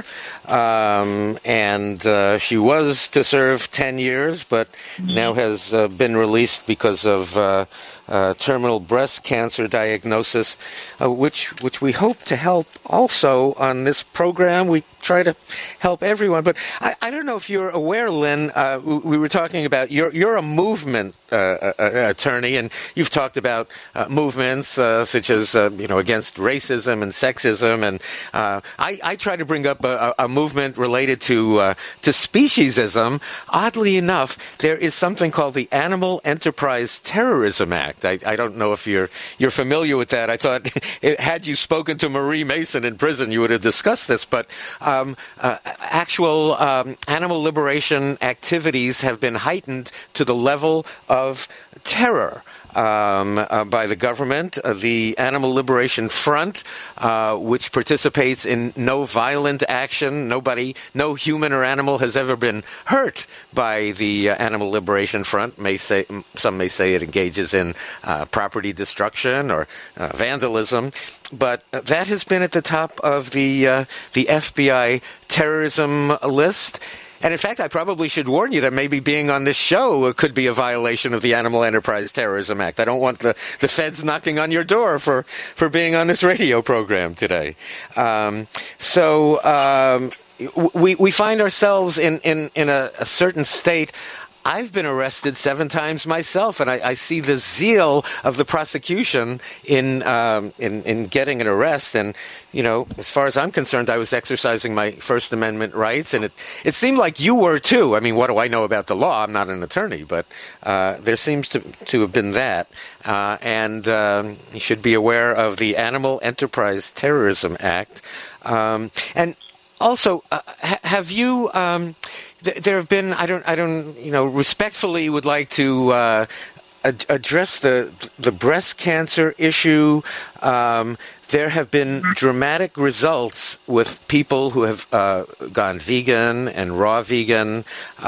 um, and uh, she was to serve ten years, but now has uh, been released because of uh, uh, terminal breast cancer diagnosis, uh, which which we hope to help also on this program. We try to help everyone, but I, I don't know if you're aware, Lynn, uh, we were talking about, you're, you're a movement uh, uh, attorney, and you've talked about uh, movements uh, such as, uh, you know, against racism and sexism, and uh, I, I try to bring up a, a movement related to, uh, to speciesism. Oddly enough, there is something called the Animal Enterprise Terrorism Act. I, I don't know if you're, you're familiar with that. I thought, had you spoken to Marie Mason in prison, you would have discussed this, but uh, Um, uh, actual um, animal liberation activities have been heightened to the level of terror um, uh, by the government. Uh, the Animal Liberation Front, uh, which participates in no violent action, nobody, no human or animal has ever been hurt by the uh, Animal Liberation Front. May say, some may say it engages in uh, property destruction or uh, vandalism. But that has been at the top of the uh, the F B I terrorism list. And in fact, I probably should warn you that maybe being on this show could be a violation of the Animal Enterprise Terrorism Act. I don't want the, the feds knocking on your door for, for being on this radio program today. Um, so um, we we find ourselves in, in, in a, a certain state. I've been arrested seven times myself, and I, I see the zeal of the prosecution in, um, in in getting an arrest. And, you know, as far as I'm concerned, I was exercising my First Amendment rights, and it, it seemed like you were too. I mean, what do I know about the law? I'm not an attorney, but uh, there seems to to have been that. Uh, and um, you should be aware of the Animal Enterprise Terrorism Act. Um, and also, uh, ha- have you... Um, There have been, I don't, I don't, you know, respectfully would like to uh, ad- address the the breast cancer issue. Um, there have been dramatic results with people who have uh, gone vegan and raw vegan,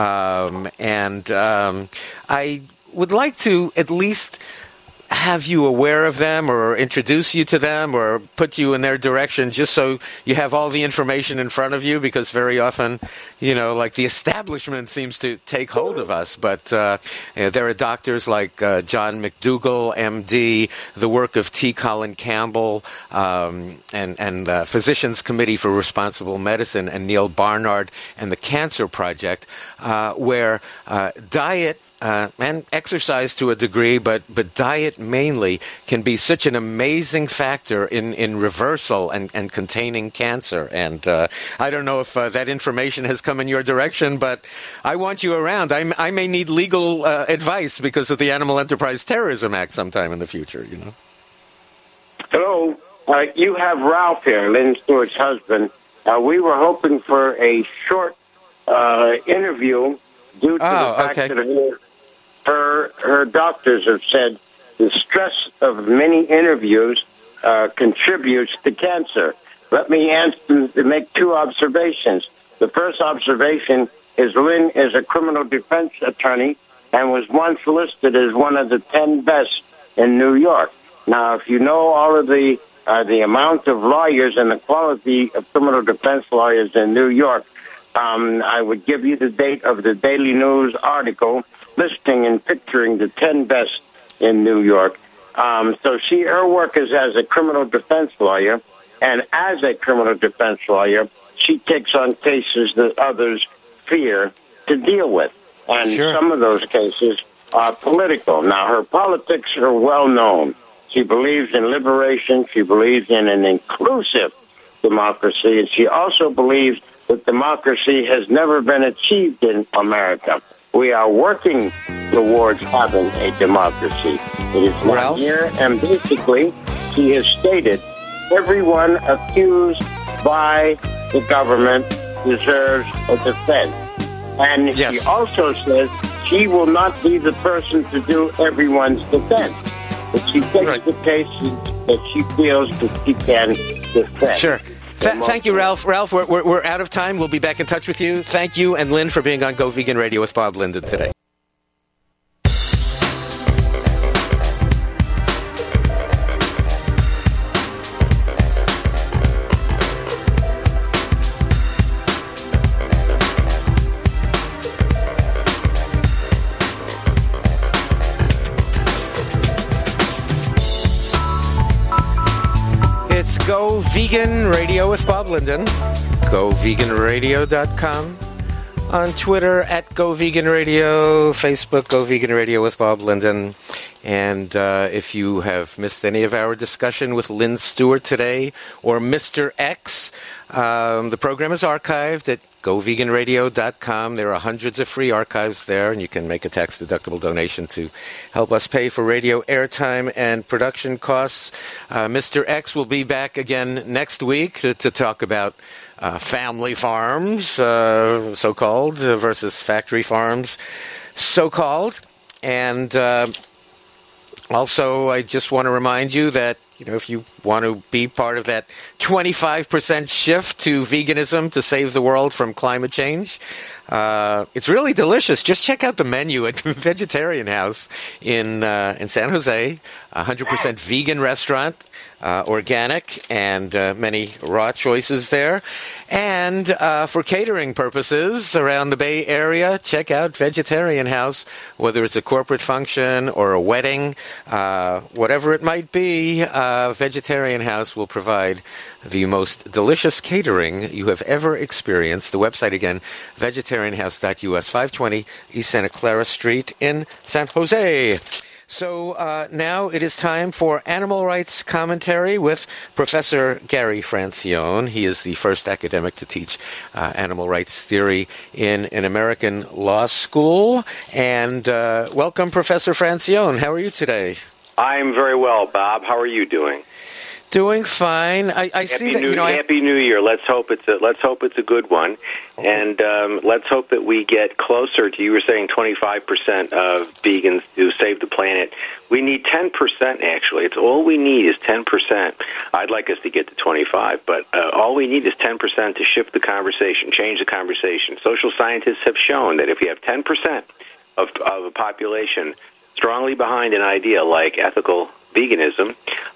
um, and um, I would like to at least have you aware of them or introduce you to them or put you in their direction just so you have all the information in front of you, because very often, you know, like the establishment seems to take hold of us. But uh, you know, there are doctors like uh, John McDougall, M D, the work of T. Colin Campbell, um, and, and the Physicians Committee for Responsible Medicine, and Neil Barnard and the Cancer Project, uh, where uh, diet uh, and exercise to a degree, but, but diet mainly can be such an amazing factor in, in reversal and, and containing cancer. And uh, I don't know if uh, that information has come in your direction, but I want you around. I, I may need legal uh, advice because of the Animal Enterprise Terrorism Act sometime in the future, you know. Hello. Uh, you have Ralph here, Lynn Stewart's husband. Uh, we were hoping for a short uh, interview due to oh, the fact okay. that her, her, her doctors have said the stress of many interviews uh, contributes to cancer. Let me answer, make two observations. The first observation is Lynn is a criminal defense attorney and was once listed as one of the ten best in New York. Now, if you know all of the uh, the amount of lawyers and the quality of criminal defense lawyers in New York, um, I would give you the date of the Daily News article listing and picturing the ten best in New York. Um, so she, her work is as a criminal defense lawyer, and as a criminal defense lawyer, she takes on cases that others fear to deal with. And Sure. some of those cases are political. Now, her politics are well known. She believes in liberation. She believes in an inclusive democracy. And she also believes that democracy has never been achieved in America. We are working towards having a democracy. It is not Ralph? here. And basically, she has stated everyone accused by the government deserves a defense. And Yes. she also says she will not be the person to do everyone's defense. But she takes Right. the cases that she feels that she can defend. Sure. Th- thank you, Ralph. Ralph, we're, we're, we're out of time. We'll be back in touch with you. Thank you and Lynn for being on Go Vegan Radio with Bob Linden today. It's Go Vegan Radio with Bob Linden. go vegan radio dot com. On Twitter, at Go Vegan Radio. Facebook, Go Vegan Radio with Bob Linden. And uh, if you have missed any of our discussion with Lynn Stewart today or Mister X, um, the program is archived at go vegan radio dot com. There are hundreds of free archives there, and you can make a tax-deductible donation to help us pay for radio airtime and production costs. Uh, Mister X will be back again next week to, to talk about uh, family farms, uh, so-called, uh, versus factory farms, so-called. And uh, also, I just want to remind you that, you know, if you want to be part of that twenty-five percent shift to veganism to save the world from climate change, uh, it's really delicious. Just check out the menu at Vegetarian House in uh, in San Jose, a one hundred percent vegan restaurant, uh, organic, and uh, many raw choices there. And uh, for catering purposes around the Bay Area, check out Vegetarian House, whether it's a corporate function or a wedding, uh, whatever it might be. Uh, Vegetarian House will provide the most delicious catering you have ever experienced. The website again, vegetarian house dot U S, five twenty East Santa Clara Street in San Jose. So uh, now it is time for Animal Rights Commentary with Professor Gary Francione. He is the first academic to teach uh, animal rights theory in an American law school. And uh, welcome, Professor Francione. How are you today? I'm very well, Bob. How are you doing? Doing fine. I, I see that New, you know. Happy I, New Year. Let's hope it's a let's hope it's a good one, and um, let's hope that we get closer to. You were saying twenty-five percent of vegans to save the planet. We need ten percent. Actually, it's all we need is ten percent. I'd like us to get to twenty-five, but uh, all we need is ten percent to shift the conversation, change the conversation. Social scientists have shown that if you have ten percent of of a population strongly behind an idea like ethical veganism,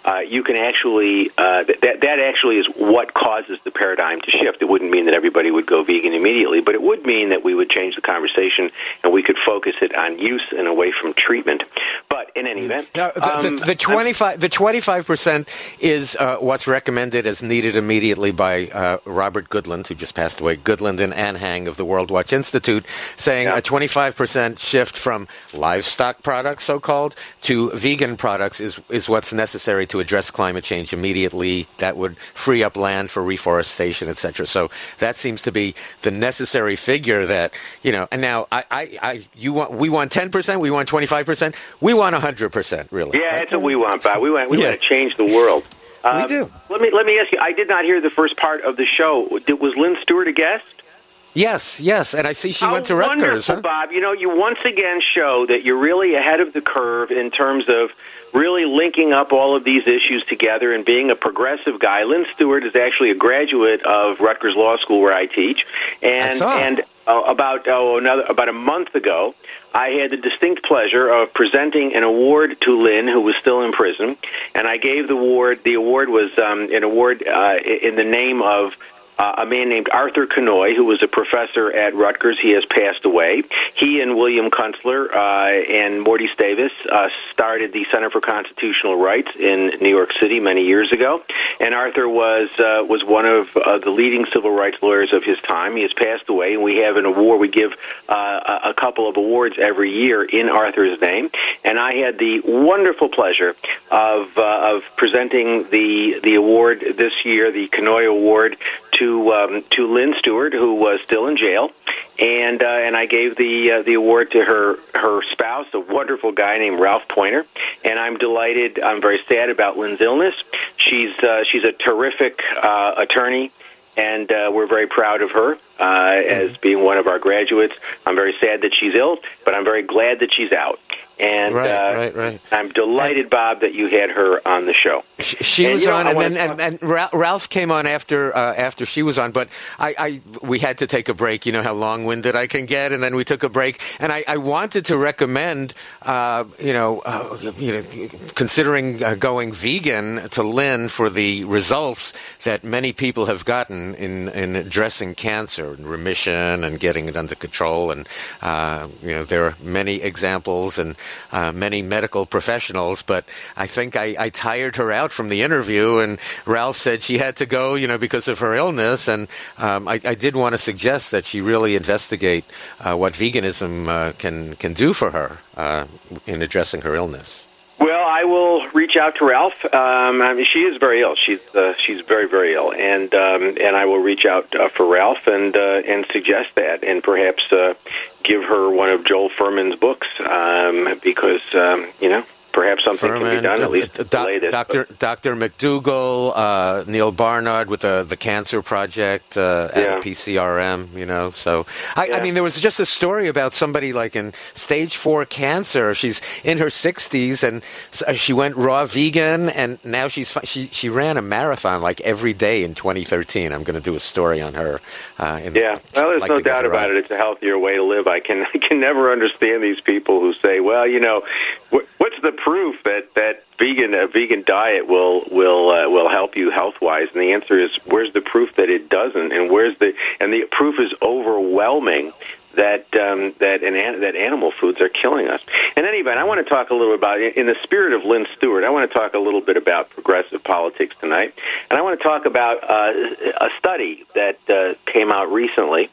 uh, you can actually, uh, that, that actually is what causes the paradigm to shift. It wouldn't mean that everybody would go vegan immediately, but it would mean that we would change the conversation and we could focus it on use and away from treatment. But in any event, now, the, um, the, the twenty-five the twenty-five percent is uh, what's recommended as needed immediately by uh, Robert Goodland, who just passed away. Goodland and Anhang of the World Watch Institute, saying yeah. a twenty-five percent shift from livestock products, so-called, to vegan products is is what's necessary to address climate change immediately. That would free up land for reforestation, et cetera. So that seems to be the necessary figure that, you know, and now I, I, I you want, we want ten percent, we want twenty-five percent, we want one hundred percent, really. Yeah, right? that's what we want, Bob. We want, we yeah. want to change the world. Um, we do. Let me, let me ask you, I did not hear the first part of the show. Did, was Lynn Stewart a guest? Yes, yes, and I see she How went to Rutgers. Wonderful, huh? Bob. You know, you once again show that you're really ahead of the curve in terms of really linking up all of these issues together and being a progressive guy. Lynn Stewart is actually a graduate of Rutgers Law School, where I teach, and I saw. and uh, about oh another about a month ago, I had the distinct pleasure of presenting an award to Lynn, who was still in prison, and I gave the award. The award was um, an award uh, in the name of Uh, a man named Arthur Kanoy, who was a professor at Rutgers. He has passed away. He and William Kunstler uh, and Morty Stavis uh, started the Center for Constitutional Rights in New York City many years ago. And Arthur was uh, was one of uh, the leading civil rights lawyers of his time. He has passed away, and we have an award. We give uh, a couple of awards every year in Arthur's name. And I had the wonderful pleasure of uh, of presenting the the award this year, the Kanoy Award, to um, to Lynn Stewart, who was still in jail, and uh, and I gave the uh, the award to her her spouse, a wonderful guy named Ralph Pointer, and I'm delighted. I'm very sad about Lynn's illness. She's uh, she's a terrific uh, attorney, and uh, we're very proud of her uh, as being one of our graduates. I'm very sad that she's ill, but I'm very glad that she's out. And right, uh, right, right. I'm delighted, Bob, that you had her on the show. She, she and, was you know, on, and then and, and Ralph came on after uh, after she was on. But I, I we had to take a break. You know how long-winded I can get, and then we took a break. And I, I wanted to recommend, uh, you know, uh, you know, considering uh, going vegan to Lynn for the results that many people have gotten in in addressing cancer and remission and getting it under control. And uh, you know, there are many examples and Uh, many medical professionals, but I think I, I tired her out from the interview, and Ralph said she had to go, you know, because of her illness, and um, I, I did want to suggest that she really investigate uh, what veganism uh, can can do for her uh, in addressing her illness. Well, I will reach out to Ralph. Um, I mean, she is very ill. She's uh, she's very very ill, and um, and I will reach out uh, for Ralph and uh, and suggest that, and perhaps uh, give her one of Joel Furman's books, um, because um, you know. Perhaps something Furman, can be done, at least to delay this. Doctor Doctor McDougall, uh, Neil Barnard with the the Cancer Project uh, yeah. at P C R M, you know. So, I, yeah. I mean, there was just a story about somebody like in stage four cancer. She's in her sixties, and she went raw vegan, and now she's she she ran a marathon like every day in twenty thirteen. I'm going to do a story on her. Uh, in, yeah, well, there's like no doubt about it. It's a healthier way to live. I can I can never understand these people who say, well, you know, what, what's the proof that that vegan a vegan diet will will uh, will help you health wise? And the answer is, where's the proof that it doesn't? And where's the and the proof is overwhelming that um, that an, that animal foods are killing us. In any event, I want to talk a little about, in the spirit of Lynn Stewart, I want to talk a little bit about progressive politics tonight, and I want to talk about uh, a study that uh, came out recently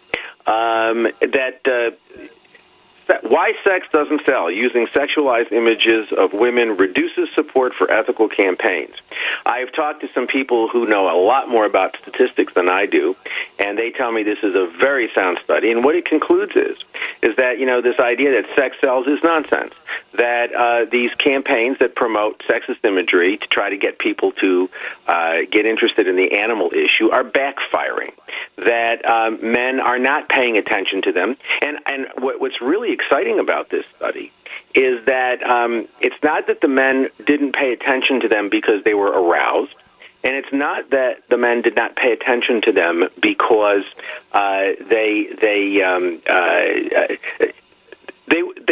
um, that. Uh, Why sex doesn't sell, using sexualized images of women reduces support for ethical campaigns. I've talked to some people who know a lot more about statistics than I do, and they tell me this is a very sound study. And what it concludes is, is that, you know, this idea that sex sells is nonsense, that uh, these campaigns that promote sexist imagery to try to get people to uh, get interested in the animal issue are backfiring, that um, men are not paying attention to them. And, and what, what's really exciting about this study is that um, it's not that the men didn't pay attention to them because they were aroused, and it's not that the men did not pay attention to them because uh, they they um, uh, they they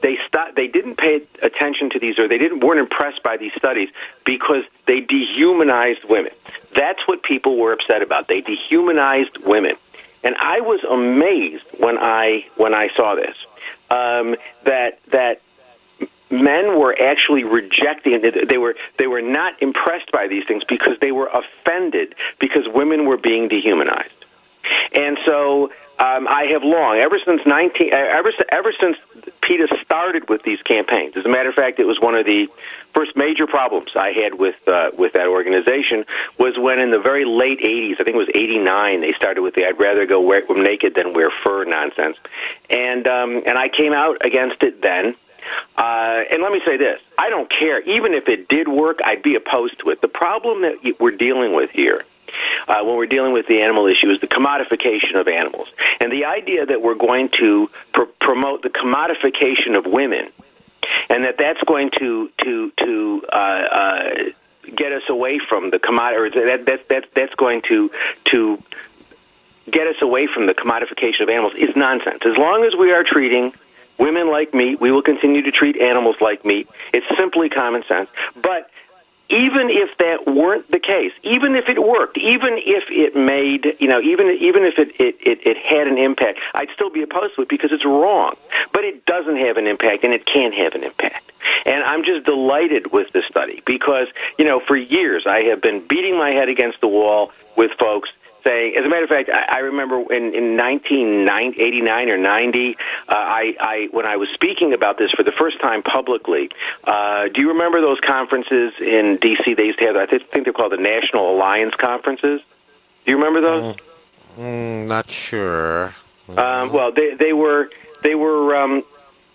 they stopped, they didn't pay attention to these, or they didn't weren't impressed by these studies because they dehumanized women. That's what people were upset about. They dehumanized women, and I was amazed when I when I saw this um, that that. Men were actually rejecting it. They were they were not impressed by these things because they were offended because women were being dehumanized. And so um, I have long, ever since nineteen, ever ever since PETA started with these campaigns. As a matter of fact, it was one of the first major problems I had with uh, with that organization was when in the very late eighties, I think it was eighty-nine, they started with the "I'd rather go wear, naked than wear fur" nonsense, and um, and I came out against it then. Uh, and let me say this, I don't care. Even if it did work, I'd be opposed to it. The problem that we're dealing with here, uh, when we're dealing with the animal issue, is the commodification of animals. And the idea that we're going to pr- promote the commodification of women, and that that's going to, to, to uh, uh, get us away from the commodity, or that, that, that, that's going to, to get us away from the commodification of animals is nonsense. As long as we are treating women like meat, we will continue to treat animals like meat. It's simply common sense. But even if that weren't the case, even if it worked, even if it made, you know, even even if it, it, it, it had an impact, I'd still be opposed to it because it's wrong. But it doesn't have an impact, and it can have an impact. And I'm just delighted with this study because, you know, for years I have been beating my head against the wall with folks saying, as a matter of fact, I, I remember in, in nineteen eighty-nine or ninety, uh, I, I when I was speaking about this for the first time publicly, uh, do you remember those conferences in D C? They used to have, I think they're called the National Alliance Conferences. Do you remember those? Mm, mm, not sure. Um, well, they, they were, they were, um,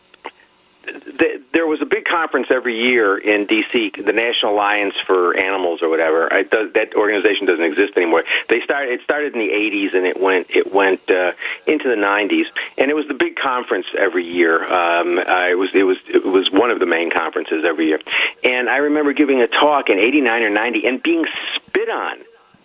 th- there was a big conference every year in D C, the National Alliance for Animals or whatever. I, th- that organization doesn't exist anymore. They started. It started in the eighties and it went. It went uh, into the nineties, and it was the big conference every year. Um, uh, it was. It was. It was one of the main conferences every year. And I remember giving a talk in eighty-nine or ninety and being spit on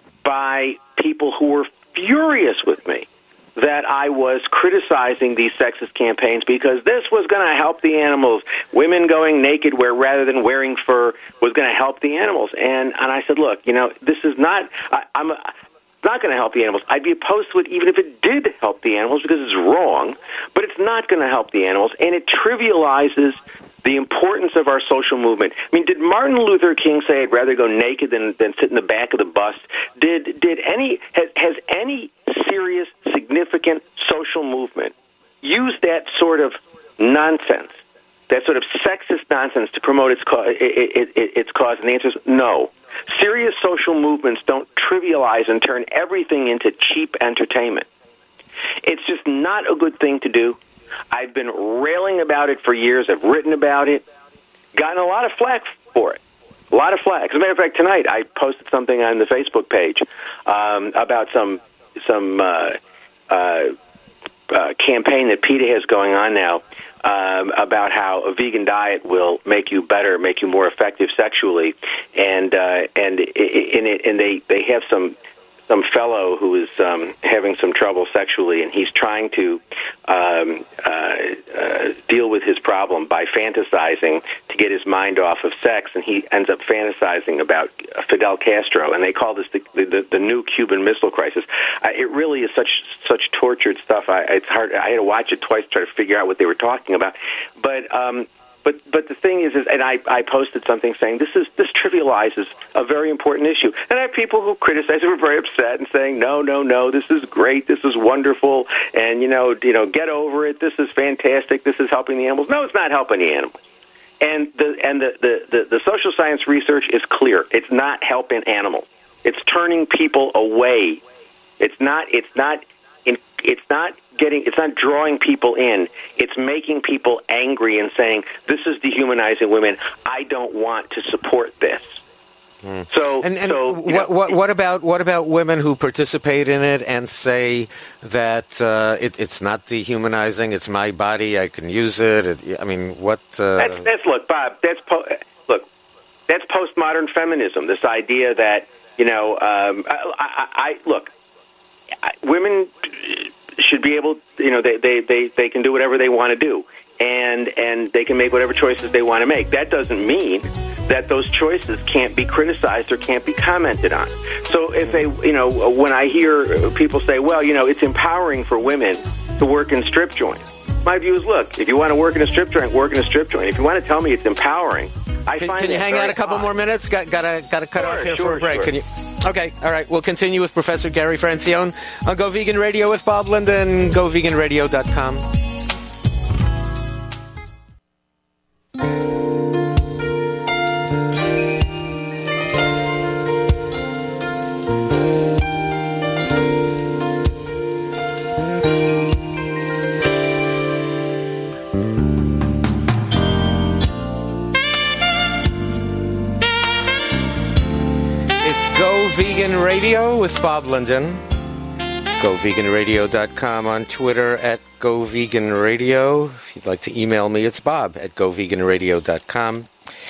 by people who were furious with me that I was criticizing these sexist campaigns because this was going to help the animals. Women going naked where rather than wearing fur was going to help the animals. And and I said, look, you know, this is not, I, I'm a, not going to help the animals. I'd be opposed to it even if it did help the animals because it's wrong, but it's not going to help the animals, and it trivializes the importance of our social movement. I mean, did Martin Luther King say, I'd rather go naked than, than sit in the back of the bus? Did did any has, has any serious, significant social movement used that sort of nonsense, that sort of sexist nonsense to promote its cause? It, it, its cause? And the answer is no. Serious social movements don't trivialize and turn everything into cheap entertainment. It's just not a good thing to do. I've been railing about it for years. I've written about it, gotten a lot of flack for it, a lot of flack. As a matter of fact, tonight I posted something on the Facebook page um, about some some uh, uh, uh, campaign that PETA has going on now um, about how a vegan diet will make you better, make you more effective sexually, and uh, and in it, and they they have some. some fellow who is um, having some trouble sexually, and he's trying to um, uh, uh, deal with his problem by fantasizing to get his mind off of sex, and he ends up fantasizing about Fidel Castro, and they call this the, the, the new Cuban Missile Crisis. I, it really is such such tortured stuff. I, it's hard. I had to watch it twice to try to figure out what they were talking about, but. Um, But but the thing is, is and I, I posted something saying this is this trivializes a very important issue. And I have people who criticize it, were very upset and saying, no, no, no, this is great, this is wonderful, and you know, you know, get over it. This is fantastic. This is helping the animals. No, it's not helping the animals. And the and the, the, the, the social science research is clear. It's not helping animals. It's turning people away. It's not. It's not. In, it's not getting. It's not drawing people in. It's making people angry and saying, "This is dehumanizing women. I don't want to support this." Mm. So, and, and so what, know, what, what about what about women who participate in it and say that uh, it, it's not dehumanizing? It's my body. I can use it. it I mean, what? Uh... That's, that's look, Bob. That's po- look. That's postmodern feminism. This idea that you know, um, I, I, I look. Women should be able, you know, they, they, they, they can do whatever they want to do. and and they can make whatever choices they want to make. That doesn't mean that those choices can't be criticized or can't be commented on. So if they, you know, when I hear people say, well, you know, it's empowering for women to work in strip joints, my view is, look, if you want to work in a strip joint, work in a strip joint. If you want to tell me it's empowering, I can, find can you hang out a couple odd. more minutes? Got gotta gotta cut Sure, off here sure, for a break. sure. Can you? Okay, all right. We'll continue with Professor Gary Francione on Go Vegan Radio with Bob Linden. go vegan radio dot com. Vegan Radio with Bob Linden. go vegan radio dot com, on Twitter at Go Vegan Radio. If you'd like to email me, it's Bob at go vegan radio dot com.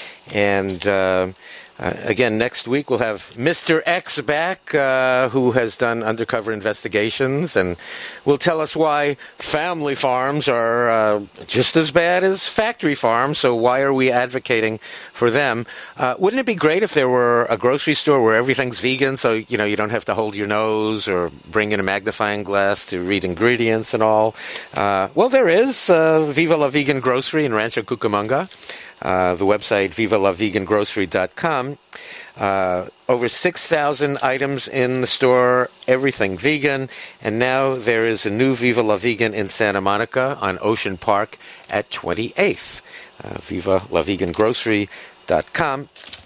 And uh, uh, again, next week we'll have Mister X back, uh, who has done undercover investigations and will tell us why family farms are uh, just as bad as factory farms. So why are we advocating for them? Uh, wouldn't it be great if there were a grocery store where everything's vegan, so you know you don't have to hold your nose or bring in a magnifying glass to read ingredients and all? Uh, well, there is uh, Viva La Vegan Grocery in Rancho Cucamonga. Uh, the website viva la vegan grocery dot com. Uh, over six thousand items in the store, everything vegan. And now there is a new Viva La Vegan in Santa Monica on Ocean Park at twenty-eighth. Uh, viva la vegan grocery dot com.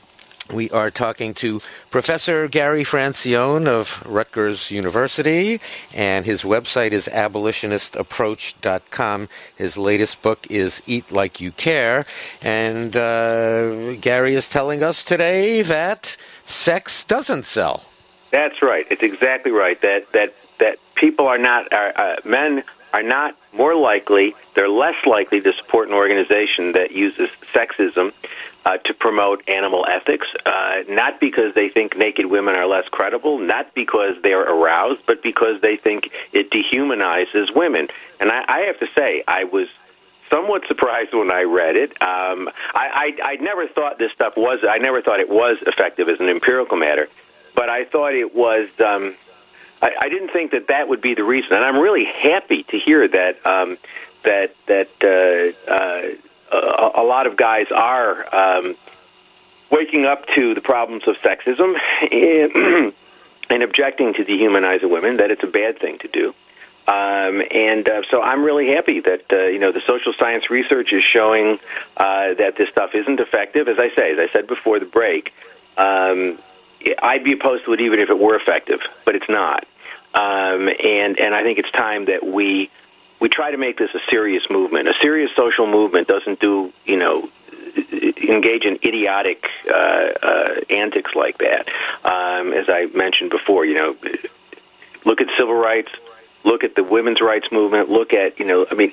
We are talking to Professor Gary Francione of Rutgers University, and his website is abolitionist approach dot com. His latest book is Eat Like You Care, and uh, Gary is telling us today that sex doesn't sell. That's right. It's exactly right. That that that people are not, are, uh, men are not more likely, they're less likely to support an organization that uses sexism Uh, to promote animal ethics, uh, not because they think naked women are less credible, not because they're aroused, but because they think it dehumanizes women. And I, I have to say, I was somewhat surprised when I read it. Um, I, I, I never thought this stuff was, I never thought it was effective as an empirical matter, but I thought it was, um, I, I didn't think that that would be the reason. And I'm really happy to hear that, um, that, that, uh, uh, a, a lot of guys are um, waking up to the problems of sexism and, and objecting to dehumanizing women, that it's a bad thing to do. Um, and uh, so I'm really happy that, uh, you know, the social science research is showing uh, that this stuff isn't effective. As I say, as I said before the break, um, I'd be opposed to it even if it were effective, but it's not. Um, and, and I think it's time that we we try to make this a serious movement. A serious social movement doesn't do, you know, engage in idiotic uh, uh, antics like that. Um, as I mentioned before, you know, look at civil rights, look at the women's rights movement, look at, you know, I mean,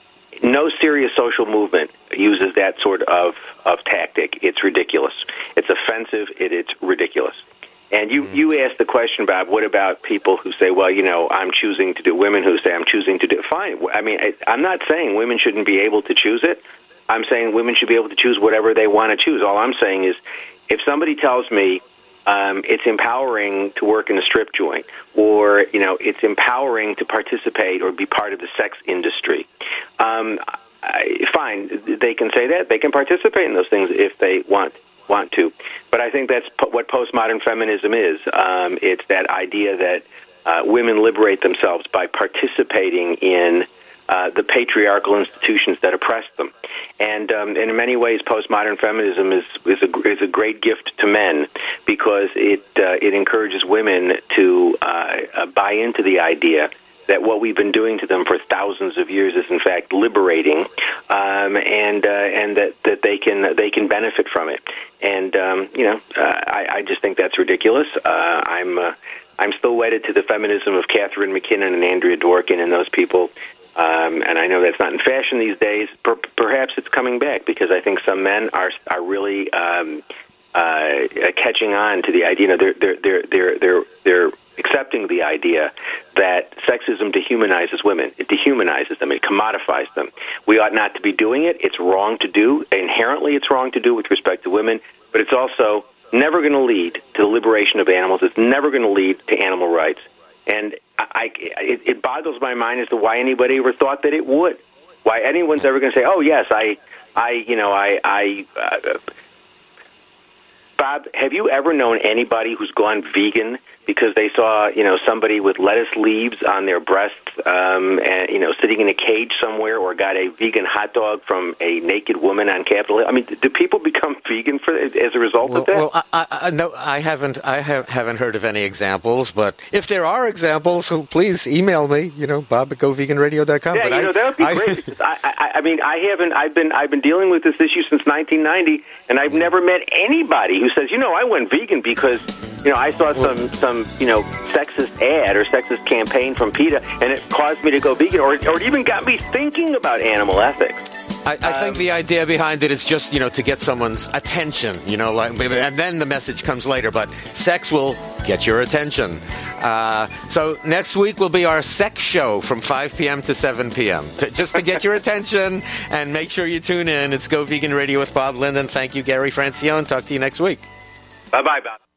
no serious social movement uses that sort of, of tactic. It's ridiculous. It's offensive. It, it's ridiculous. And you, mm. you asked the question, Bob, what about people who say, well, you know, I'm choosing to do, women who say I'm choosing to do, fine. I mean, I, I'm not saying women shouldn't be able to choose it. I'm saying women should be able to choose whatever they want to choose. All I'm saying is if somebody tells me um, it's empowering to work in a strip joint, or, you know, it's empowering to participate or be part of the sex industry, um, I, fine, they can say that. They can participate in those things if they want want to. But I think that's po- what postmodern feminism is. Um, it's that idea that uh, women liberate themselves by participating in uh, the patriarchal institutions that oppress them. And, um, and in many ways, postmodern feminism is is a, is a great gift to men because it uh, it encourages women to uh, uh, buy into the idea that what we've been doing to them for thousands of years is in fact liberating, um, and uh, and that, that they can they can benefit from it. And um, you know, uh, I, I just think that's ridiculous. Uh, I'm uh, I'm still wedded to the feminism of Catherine McKinnon and Andrea Dworkin and those people. Um, and I know that's not in fashion these days. Per- perhaps it's coming back because I think some men are are really um, uh, catching on to the idea. You know, they're they're they're they're they're accepting the idea that sexism dehumanizes women. It dehumanizes them. It commodifies them. We ought not to be doing it. It's wrong to do. Inherently, it's wrong to do with respect to women, but it's also never going to lead to the liberation of animals. It's never going to lead to animal rights. And I, it, it boggles my mind as to why anybody ever thought that it would. Why anyone's ever going to say, "Oh yes, I, I, you know, I, I." Uh, Bob, have you ever known anybody who's gone vegan because they saw, you know, somebody with lettuce leaves on their breasts, um, and you know, sitting in a cage somewhere, or got a vegan hot dog from a naked woman on Capitol Hill? I mean, do people become vegan for as a result well, of that? Well, I, I, no, I haven't. I have, haven't heard of any examples. But if there are examples, please email me. You know, Bob at go vegan radio dot com. Yeah, but you I, know, that would be I, great. Because I, I, I mean, I haven't. I've been. I've been dealing with this issue since nineteen ninety, and I've never met anybody who says, you know, I went vegan because, you know, I saw some some you know sexist ad or sexist campaign from PETA, and it caused me to go vegan, or or it even got me thinking about animal ethics. I, I think the idea behind it is just, you know, to get someone's attention, you know, like, and then the message comes later, but sex will get your attention. Uh, so next week will be our sex show from five p.m. to seven p.m. To, just to get your attention, and make sure you tune in. It's Go Vegan Radio with Bob Linden. Thank you, Gary Francione. Talk to you next week. Bye-bye, Bob.